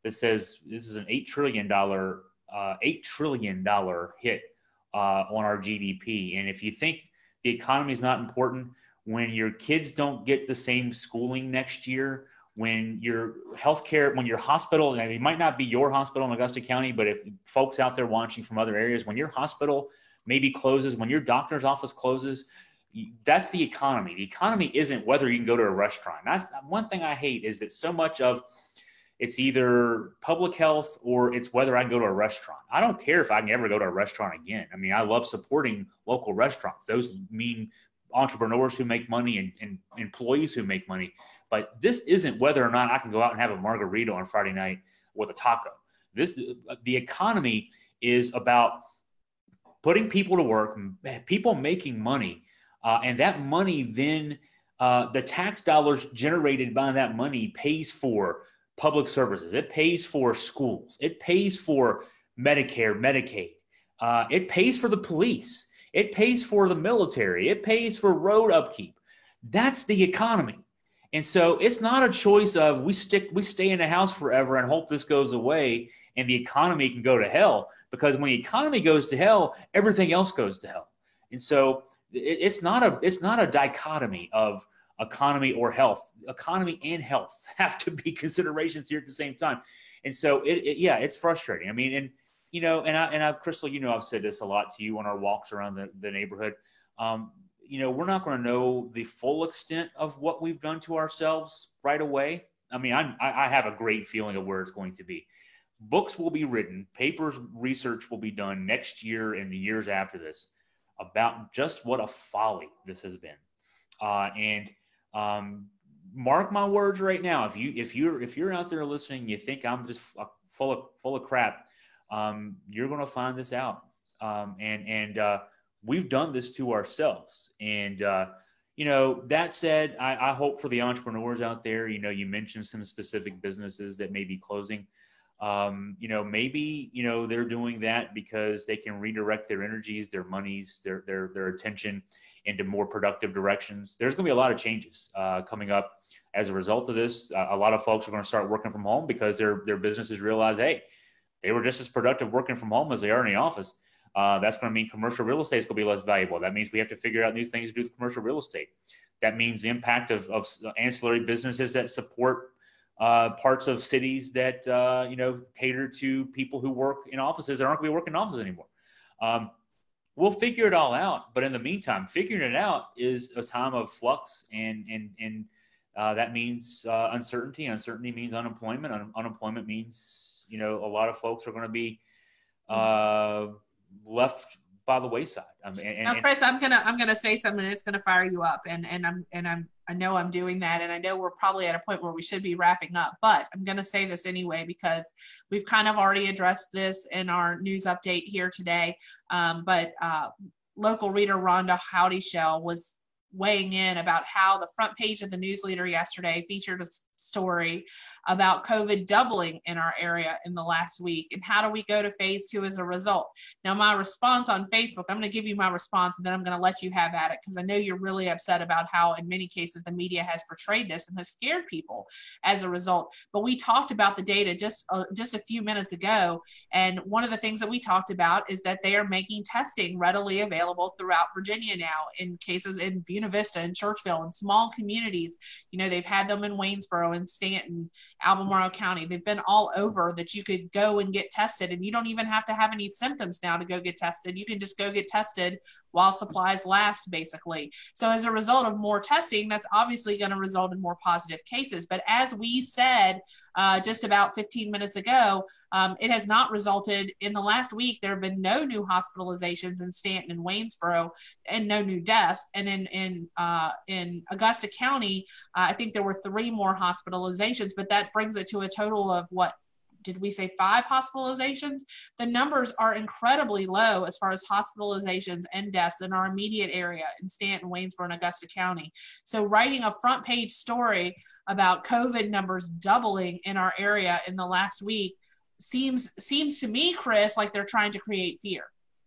that says this is an eight trillion dollars uh, eight trillion dollars hit uh, on our G D P. And if you think the economy is not important, when your kids don't get the same schooling next year, when your healthcare, when your hospital, and it might not be your hospital in Augusta County, but if folks out there watching from other areas, when your hospital maybe closes, when your doctor's office closes, that's the economy. The economy isn't whether you can go to a restaurant. That's one thing I hate, is that so much of it's either public health or it's whether I can go to a restaurant. I don't care if I can ever go to a restaurant again. I mean, I love supporting local restaurants. Those mean entrepreneurs who make money and, and employees who make money. But this isn't whether or not I can go out and have a margarita on Friday night with a taco. This, the economy is about putting people to work, people making money, uh, and that money then, uh, the tax dollars generated by that money pays for public services. It pays for schools. It pays for Medicare, Medicaid. Uh, it pays for the police. It pays for the military. It pays for road upkeep. That's the economy. And so it's not a choice of we stick, we stay in the house forever and hope this goes away and the economy can go to hell, because when the economy goes to hell, everything else goes to hell. And so it, it's not a, it's not a dichotomy of economy or health. Economy and health have to be considerations here at the same time. And so it, it yeah, it's frustrating. I mean, and you know, and I, and I, Crystal, you know, I've said this a lot to you on our walks around the, the neighborhood. Um, you know, we're not going to know the full extent of what we've done to ourselves right away. I mean, I'm, I, I have a great feeling of where it's going to be. Books will be written, papers, research will be done next year and the years after this about just what a folly this has been. Uh, and um, mark my words right now. If you if you're if you're out there listening, you think I'm just full of full of crap, um, you're going to find this out. Um, and and uh, we've done this to ourselves. And uh, you know, that said, I, I hope for the entrepreneurs out there. You know, you mentioned some specific businesses that may be closing. Um, you know, maybe, you know, they're doing that because they can redirect their energies, their monies, their, their, their attention into more productive directions. There's going to be a lot of changes uh, coming up as a result of this. Uh, a lot of folks are going to start working from home because their, their businesses realize, hey, they were just as productive working from home as they are in the office. Uh, that's going to mean commercial real estate is going to be less valuable. That means we have to figure out new things to do with commercial real estate. That means the impact of, of ancillary businesses that support uh, parts of cities that, uh, you know, cater to people who work in offices that aren't going to be working in offices anymore. Um, we'll figure it all out. But in the meantime, figuring it out is a time of flux, and, and, and uh, that means uh, uncertainty. Uncertainty means unemployment. Un- unemployment means, you know, a lot of folks are going to be uh, left by the wayside. I mean, and, now, Chris, I'm gonna I'm gonna say something that's gonna fire you up, and and I'm and I'm I know I'm doing that, and I know we're probably at a point where we should be wrapping up, but I'm gonna say this anyway because we've kind of already addressed this in our news update here today. Um, but uh, local reader Rhonda Howdyshell was weighing in about how the front page of the News Leader yesterday featured a story about COVID doubling in our area in the last week, and how do we go to phase two as a result. Now, my response on Facebook, I'm going to give you my response, and then I'm going to let you have at it, because I know you're really upset about how in many cases the media has portrayed this and has scared people as a result. But we talked about the data just uh, just a few minutes ago, and one of the things that we talked about is that they are making testing readily available throughout Virginia now in cases in Buena Vista and Churchville and small communities. You know, they've had them in Waynesboro and Stanton, Albemarle County. They've been all over that you could go and get tested, and you don't even have to have any symptoms now to go get tested. You can just go get tested while supplies last, basically. So as a result of more testing, that's obviously going to result in more positive cases. But as we said uh, just about fifteen minutes ago, um, it has not resulted. In the last week, there have been no new hospitalizations in Stanton and Waynesboro, and no new deaths. And in in uh, in Augusta County, uh, I think there were three more hospitalizations, but that brings it to a total of what? Did we say five hospitalizations? The numbers are incredibly low as far as hospitalizations and deaths in our immediate area in Stanton, Waynesboro, and Augusta County. So writing a front page story about COVID numbers doubling in our area in the last week seems seems to me, Chris, like they're trying to create fear.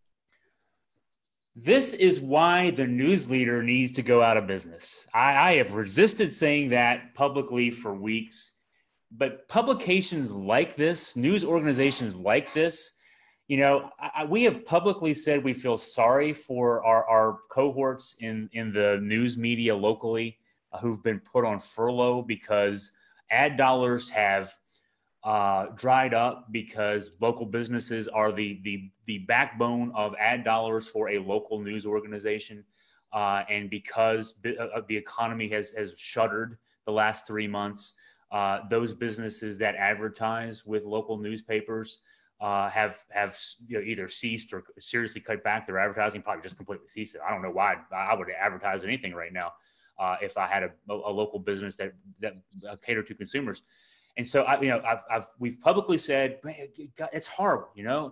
This is why the News Leader needs to go out of business. I, I have resisted saying that publicly for weeks. but publications like this, news organizations like this, you know, I, we have publicly said we feel sorry for our, our cohorts in, in the news media locally uh, who've been put on furlough because ad dollars have uh, dried up, because local businesses are the, the, the backbone of ad dollars for a local news organization. Uh, and because of the economy has, has shuttered the last three months, uh, those businesses that advertise with local newspapers uh, have have you know, either ceased or seriously cut back their advertising. Probably just completely ceased it. I don't know why I would advertise anything right now uh, if I had a, a local business that that uh, catered to consumers. And so I, you know, I've, I've we've publicly said, man, it's horrible. You know,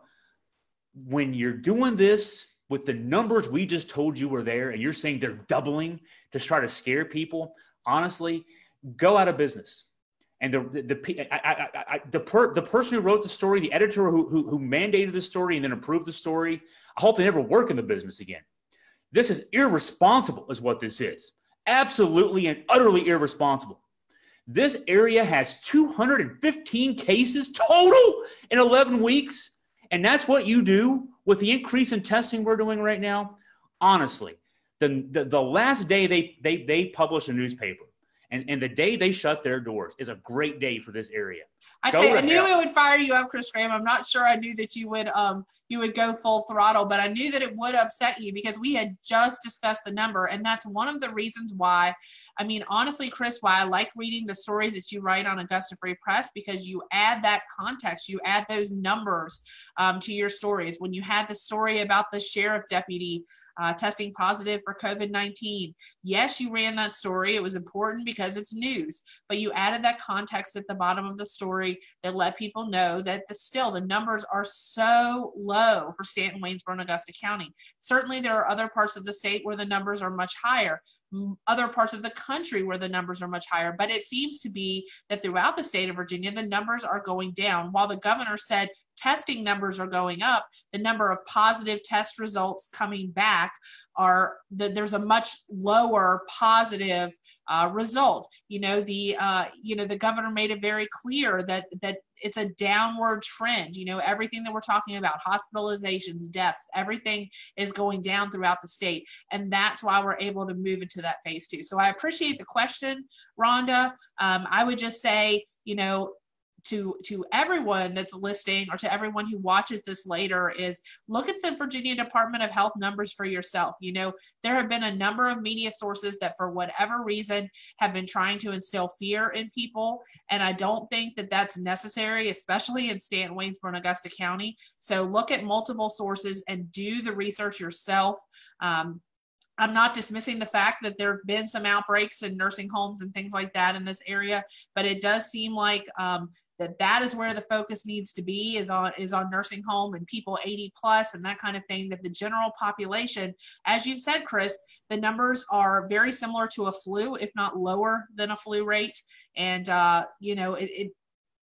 when you're doing this with the numbers we just told you were there, and you're saying they're doubling to try to scare people, honestly, go out of business. And the the the, I, I, I, the, per, the person who wrote the story, the editor who, who who mandated the story and then approved the story, I hope they never work in the business again. This is irresponsible, is what this is. Absolutely and utterly irresponsible. This area has two hundred fifteen cases total in eleven weeks, and that's what you do with the increase in testing we're doing right now. Honestly, the the, the last day they they they publish a newspaper, And, and the day they shut their doors is a great day for this area. I Go tell you, I to knew hell. it would fire you up, Chris Graham. I'm not sure I knew that you would um you would go full throttle, but I knew that it would upset you because we had just discussed the number, and that's one of the reasons why. I mean, honestly, Chris, why I like reading the stories that you write on Augusta Free Press, because you add that context, you add those numbers um, to your stories. When you had the story about the sheriff deputy Uh, testing positive for COVID nineteen. Yes, you ran that story. It was important because it's news, but you added that context at the bottom of the story that let people know that the, still the numbers are so low for Stanton, Waynesboro, and Augusta County. Certainly there are other parts of the state where the numbers are much higher, other parts of the country where the numbers are much higher, but it seems to be that throughout the state of Virginia, the numbers are going down. While the governor said testing numbers are going up, the number of positive test results coming back are the, there's a much lower positive uh, result. You know, the uh, you know the governor made it very clear that that it's a downward trend. You know, everything that we're talking about, hospitalizations, deaths, everything is going down throughout the state, and that's why we're able to move into that phase two. So I appreciate the question, Rhonda. Um, I would just say, you know, to to everyone that's listening, or to everyone who watches this later, is look at the Virginia Department of Health numbers for yourself. You know, there have been a number of media sources that for whatever reason have been trying to instill fear in people, and I don't think that that's necessary, especially in Stanton, Waynesboro, and Augusta County. So look at multiple sources and do the research yourself. Um, I'm not dismissing the fact that there have been some outbreaks in nursing homes and things like that in this area, but it does seem like um, that that is where the focus needs to be, is on is on nursing home and people eighty plus and that kind of thing. That the general population, as you've said, Chris, the numbers are very similar to a flu, if not lower than a flu rate. And uh, you know, it, it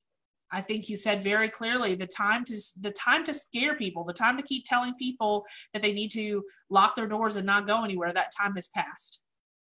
I think you said very clearly the time to the time to scare people, the time to keep telling people that they need to lock their doors and not go anywhere, that time has passed.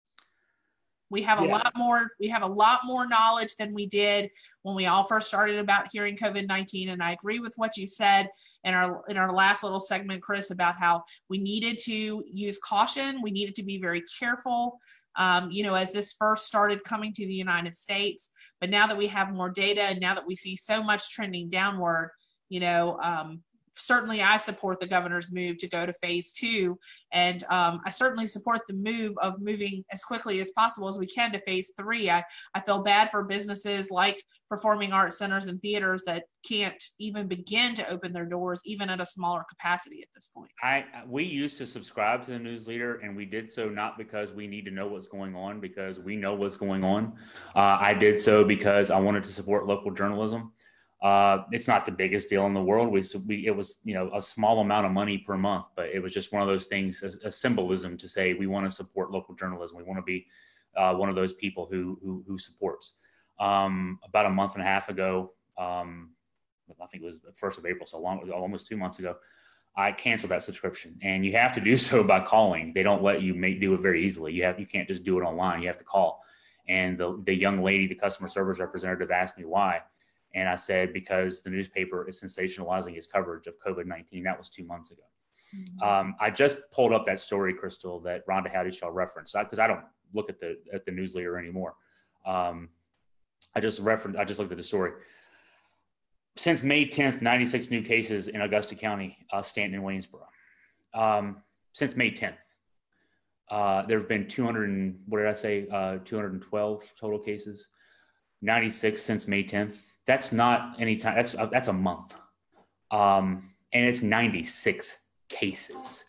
We have a Yeah. lot more, we have a lot more knowledge than we did when we all first started about hearing COVID nineteen. And I agree with what you said in our, in our last little segment, Chris, about how we needed to use caution. We needed to be very careful, um, you know, as this first started coming to the United States. But now that we have more data, and now that we see so much trending downward, you know, um, certainly I support the governor's move to go to phase two. And um, I certainly support the move of moving as quickly as possible as we can to phase three. I, I feel bad for businesses like performing arts centers and theaters that can't even begin to open their doors, even at a smaller capacity at this point. I we used to subscribe to the news leader, and we did so not because we need to know what's going on, because we know what's going on. Uh, I did so because I wanted to support local journalism. Uh, it's not the biggest deal in the world. We, we, it was, you know, a small amount of money per month, but it was just one of those things, a, a symbolism to say, we want to support local journalism. We want to be uh, one of those people who, who, who supports. Um, about a month and a half ago, um, I think it was the first of April, so long, almost two months ago, I canceled that subscription. And you have to do so by calling. They don't let you make, do it very easily. You have, you can't just do it online. You have to call. And the, the young lady, the customer service representative, asked me why. And I said, because the newspaper is sensationalizing its coverage of COVID nineteen. That was two months ago. Mm-hmm. Um, I just pulled up that story, Crystal, that Rhonda Howdy-Shaw referenced, because I, I don't look at the at the news leader anymore. Um, I just referenced, I just looked at the story. Since May tenth, ninety-six new cases in Augusta County, uh, Stanton, and Waynesboro. Um, since May tenth, uh, there have been two hundred and, what did I say, uh, two hundred twelve total cases, ninety-six since May tenth. That's not any time, that's, uh, that's a month. Um, and it's ninety-six cases.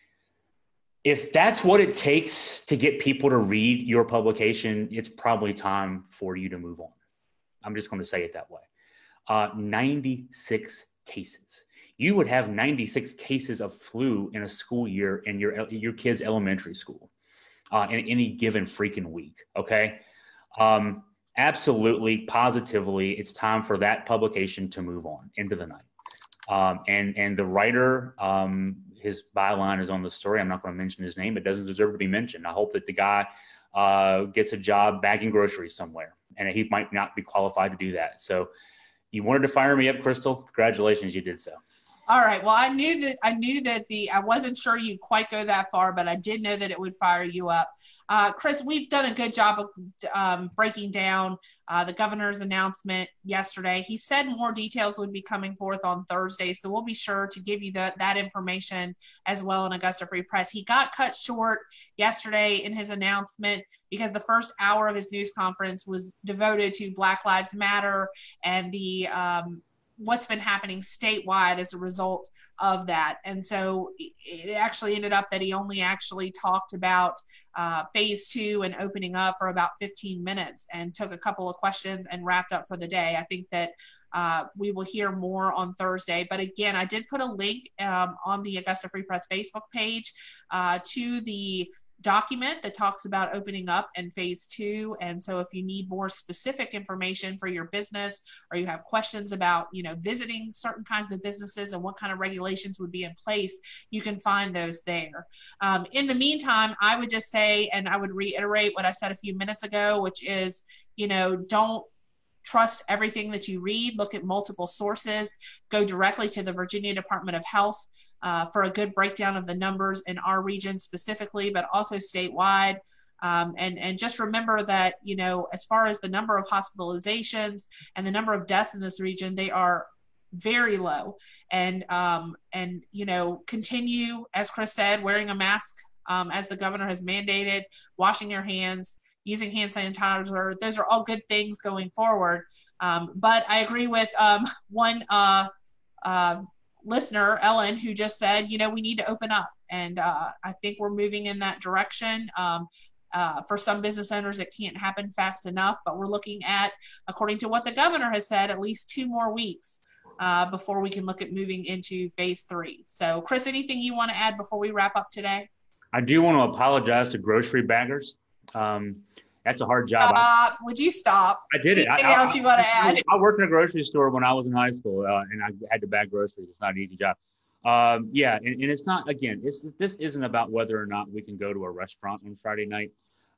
If that's what it takes to get people to read your publication, it's probably time for you to move on. I'm just going to say it that way. Uh, ninety-six cases. You would have ninety-six cases of flu in a school year in your your kid's elementary school uh, in any given freaking week. Okay, um, absolutely, positively, it's time for that publication to move on into the night. Um, and and the writer, um, his byline is on the story. I'm not going to mention his name. It doesn't deserve to be mentioned. I hope that the guy uh, gets a job bagging groceries somewhere, and he might not be qualified to do that. So. You wanted to fire me up, Crystal. Congratulations, you did so. All right. Well, I knew that I knew that the I wasn't sure you'd quite go that far, but I did know that it would fire you up. Uh, Chris, we've done a good job of um, breaking down uh, the governor's announcement yesterday. He said more details would be coming forth on Thursday, so we'll be sure to give you the, that information as well in Augusta Free Press. He got cut short yesterday in his announcement because the first hour of his news conference was devoted to Black Lives Matter and the um, what's been happening statewide as a result of that. And so it actually ended up that he only actually talked about uh, phase two and opening up for about fifteen minutes and took a couple of questions and wrapped up for the day. I think that uh, we will hear more on Thursday. But again, I did put a link um, on the Augusta Free Press Facebook page uh, to the document that talks about opening up and phase two. And so if you need more specific information for your business, or you have questions about, you know, visiting certain kinds of businesses and what kind of regulations would be in place, you can find those there. Um, in the meantime, I would just say, and I would reiterate what I said a few minutes ago, which is, you know, don't trust everything that you read. Look at multiple sources. Go directly to the Virginia Department of Health Uh, for a good breakdown of the numbers in our region specifically, but also statewide. Um, and, and just remember that, you know, as far as the number of hospitalizations and the number of deaths in this region, they are very low. And, um, and you know, continue, as Chris said, wearing a mask um, as the governor has mandated, washing your hands, using hand sanitizer. Those are all good things going forward. Um, but I agree with um, one uh, uh, listener, Ellen, who just said, you know, we need to open up. And uh, I think we're moving in that direction. Um, uh, for some business owners, it can't happen fast enough, but we're looking at, according to what the governor has said, at least two more weeks uh, before we can look at moving into phase three. So, Chris, anything you want to add before we wrap up today? I do want to apologize to grocery baggers. Um, That's a hard job. Uh, I, would you stop? I did it. Anything I, else I, you want to add? I worked in a grocery store when I was in high school, uh, and I had to bag groceries. It's not an easy job. Um, yeah, and, and it's not, again, it's, this isn't about whether or not we can go to a restaurant on Friday night.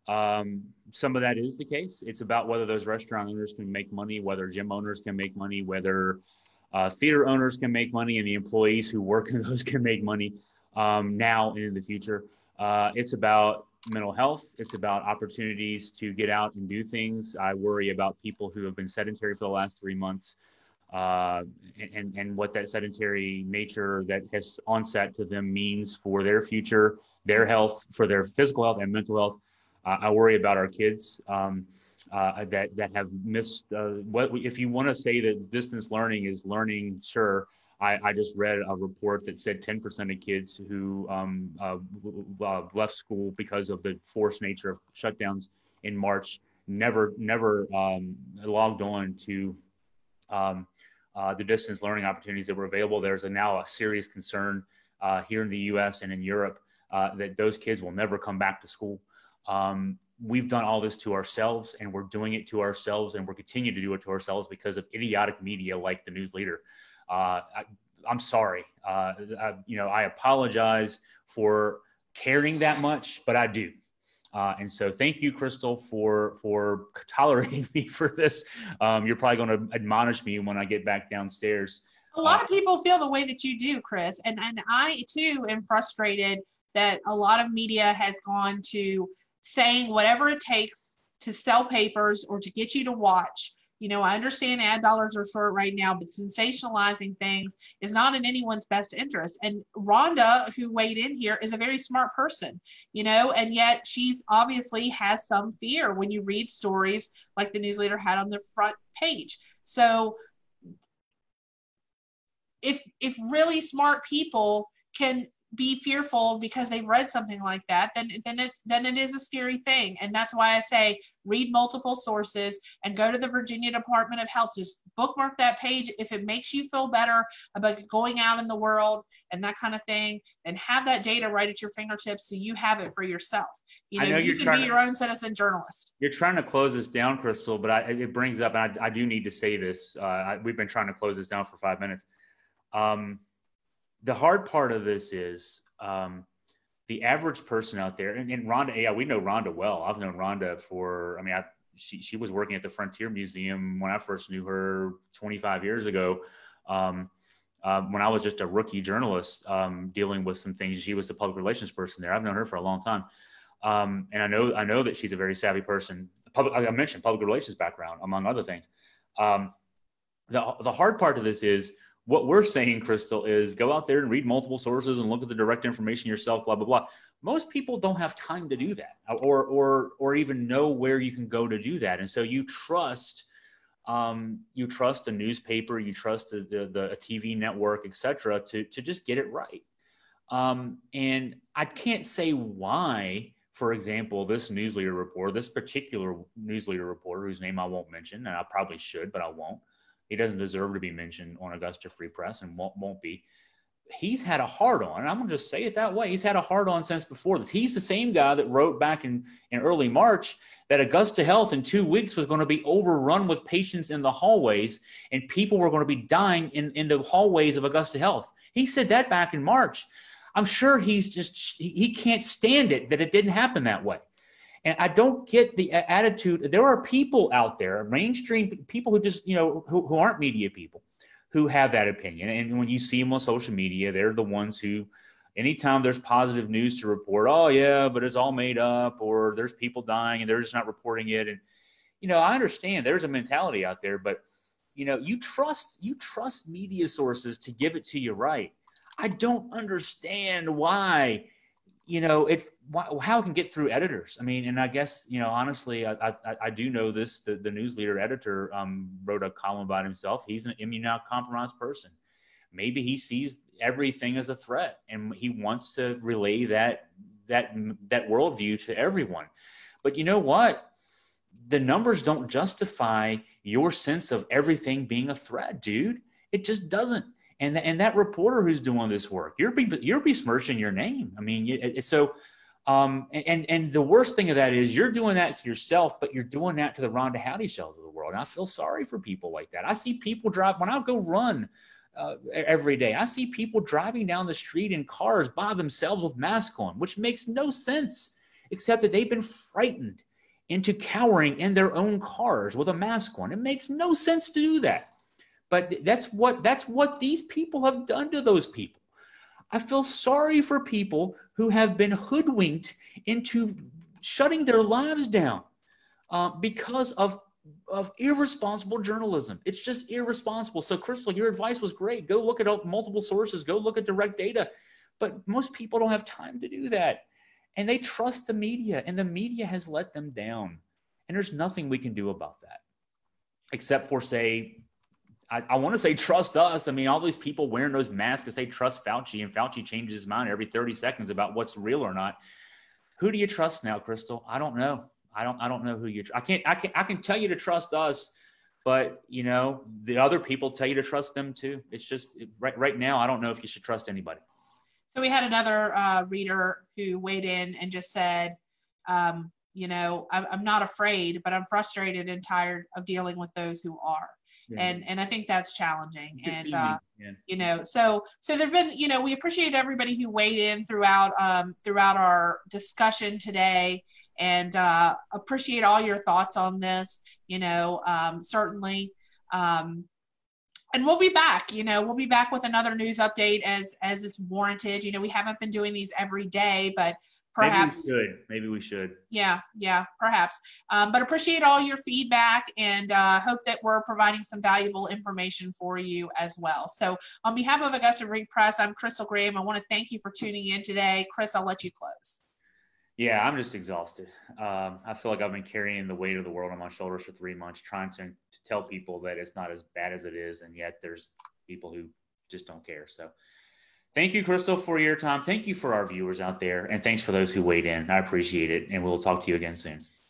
Um, some of that is the case. It's about whether those restaurant owners can make money, whether gym owners can make money, whether uh, theater owners can make money, and the employees who work in those can make money um, now and in the future. Uh, it's about mental health. It's about opportunities to get out and do things. I worry about people who have been sedentary for the last three months uh, and, and what that sedentary nature that has onset to them means for their future, their health, for their physical health and mental health. Uh, I worry about our kids um, uh, that, that have missed uh, what, if you want to say that distance learning is learning, sure. I, I just read a report that said ten percent of kids who um, uh, uh, left school because of the forced nature of shutdowns in March never never um, logged on to um, uh, the distance learning opportunities that were available. There's a, now a serious concern uh, here in the U S and in Europe uh, that those kids will never come back to school. Um, we've done all this to ourselves, and we're doing it to ourselves, and we're continuing to do it to ourselves because of idiotic media like the News Leader. Uh, I, I'm sorry. Uh, I, you know, I apologize for caring that much, but I do. Uh, and so thank you, Crystal, for for tolerating me for this. Um, you're probably going to admonish me when I get back downstairs. A lot uh, of people feel the way that you do, Chris. And, and I, too, am frustrated that a lot of media has gone to saying whatever it takes to sell papers or to get you to watch. You know, I understand ad dollars are short right now, but sensationalizing things is not in anyone's best interest. And Rhonda, who weighed in here, is a very smart person, you know, and yet she's obviously has some fear when you read stories like the newsletter had on the front page. So if if really smart people can be fearful because they've read something like that, then then it's then it is a scary thing. And that's why I say read multiple sources and go to the Virginia Department of Health. Just bookmark that page. If it makes you feel better about going out in the world and that kind of thing, then have that data right at your fingertips so you have it for yourself. You know, I know you you're can trying be to, your own citizen journalist. You're trying to close this down, Crystal, but I, it brings up, and I, I do need to say this. Uh, I, we've been trying to close this down for five minutes. Um, the hard part of this is um, the average person out there, and, and Rhonda, yeah, we know Rhonda well. I've known Rhonda for, I mean, I, she, she was working at the Frontier Museum when I first knew her twenty-five years ago. Um, uh, when I was just a rookie journalist um, dealing with some things, she was the public relations person there. I've known her for a long time. Um, and I know, I know that she's a very savvy person. Public, like I mentioned, public relations background, among other things. Um, the, the hard part of this is, what we're saying, Crystal, is go out there and read multiple sources and look at the direct information yourself, blah, blah, blah. Most people don't have time to do that or, or, or even know where you can go to do that. And so you trust, um, you trust a newspaper, you trust the, the, the a T V network, et cetera, to, to just get it right. Um, and I can't say why, for example, this newsletter reporter, this particular newsletter reporter, whose name I won't mention, and I probably should, but I won't. He doesn't deserve to be mentioned on Augusta Free Press and won't, won't be. He's had a hard on, and I'm going to just say it that way. He's had a hard on since before this. He's the same guy that wrote back in, in early March that Augusta Health in two weeks was going to be overrun with patients in the hallways and people were going to be dying in, in the hallways of Augusta Health. He said that back in March. I'm sure he's just, he can't stand it that it didn't happen that way. And I don't get the attitude. There are people out there, mainstream people who just, you know, who, who aren't media people, who have that opinion. And when you see them on social media, they're the ones who, anytime there's positive news to report, oh yeah, but it's all made up, or there's people dying and they're just not reporting it. And, you know, I understand there's a mentality out there, but, you know, you trust, you trust media sources to give it to you right. I don't understand why, you know, it, how it can get through editors. I mean, and I guess, you know, honestly, I I, I do know this, the, the newsletter editor um, wrote a column about himself. He's an immunocompromised person. Maybe he sees everything as a threat and he wants to relay that, that, that worldview to everyone. But you know what? The numbers don't justify your sense of everything being a threat, dude. It just doesn't. And, and that reporter who's doing this work, you're be, you're besmirching your name. I mean, you, so, um, and, and the worst thing of that is you're doing that to yourself, but you're doing that to the Rhonda Howdy shows of the world. And I feel sorry for people like that. I see people drive, when I go run uh, every day, I see people driving down the street in cars by themselves with masks on, which makes no sense, except that they've been frightened into cowering in their own cars with a mask on. It makes no sense to do that. But that's what that's what these people have done to those people. I feel sorry for people who have been hoodwinked into shutting their lives down uh, because of, of irresponsible journalism. It's just irresponsible. So, Crystal, your advice was great. Go look at multiple sources. Go look at direct data. But most people don't have time to do that. And they trust the media, and the media has let them down. And there's nothing we can do about that, except for, say, I, I want to say trust us. I mean, all these people wearing those masks that say trust Fauci, and Fauci changes his mind every thirty seconds about what's real or not. Who do you trust now, Crystal? I don't know. I don't. I don't know who you. Tr- I can't. I can. I can tell you to trust us, but you know the other people tell you to trust them too. It's just right. Right now, I don't know if you should trust anybody. So we had another uh, reader who weighed in and just said, um, you know, I'm, I'm not afraid, but I'm frustrated and tired of dealing with those who are. Yeah. And and I think that's challenging. And, uh, yeah. you know, so so there've been, you know, we appreciate everybody who weighed in throughout um, throughout our discussion today. and uh, appreciate all your thoughts on this. You know, um, certainly. Um, and we'll be back, you know, we'll be back with another news update as, as it's warranted. You know, we haven't been doing these every day, but perhaps. Maybe we should. Maybe we should. Yeah, yeah, perhaps. Um, but appreciate all your feedback and uh, hope that we're providing some valuable information for you as well. So on behalf of Augusta Ring Press, I'm Crystal Graham. I want to thank you for tuning in today. Chris, I'll let you close. Yeah, I'm just exhausted. Um, I feel like I've been carrying the weight of the world on my shoulders for three months, trying to, to tell people that it's not as bad as it is. And yet there's people who just don't care. So thank you, Crystal, for your time. Thank you for our viewers out there. And thanks for those who weighed in. I appreciate it. And we'll talk to you again soon.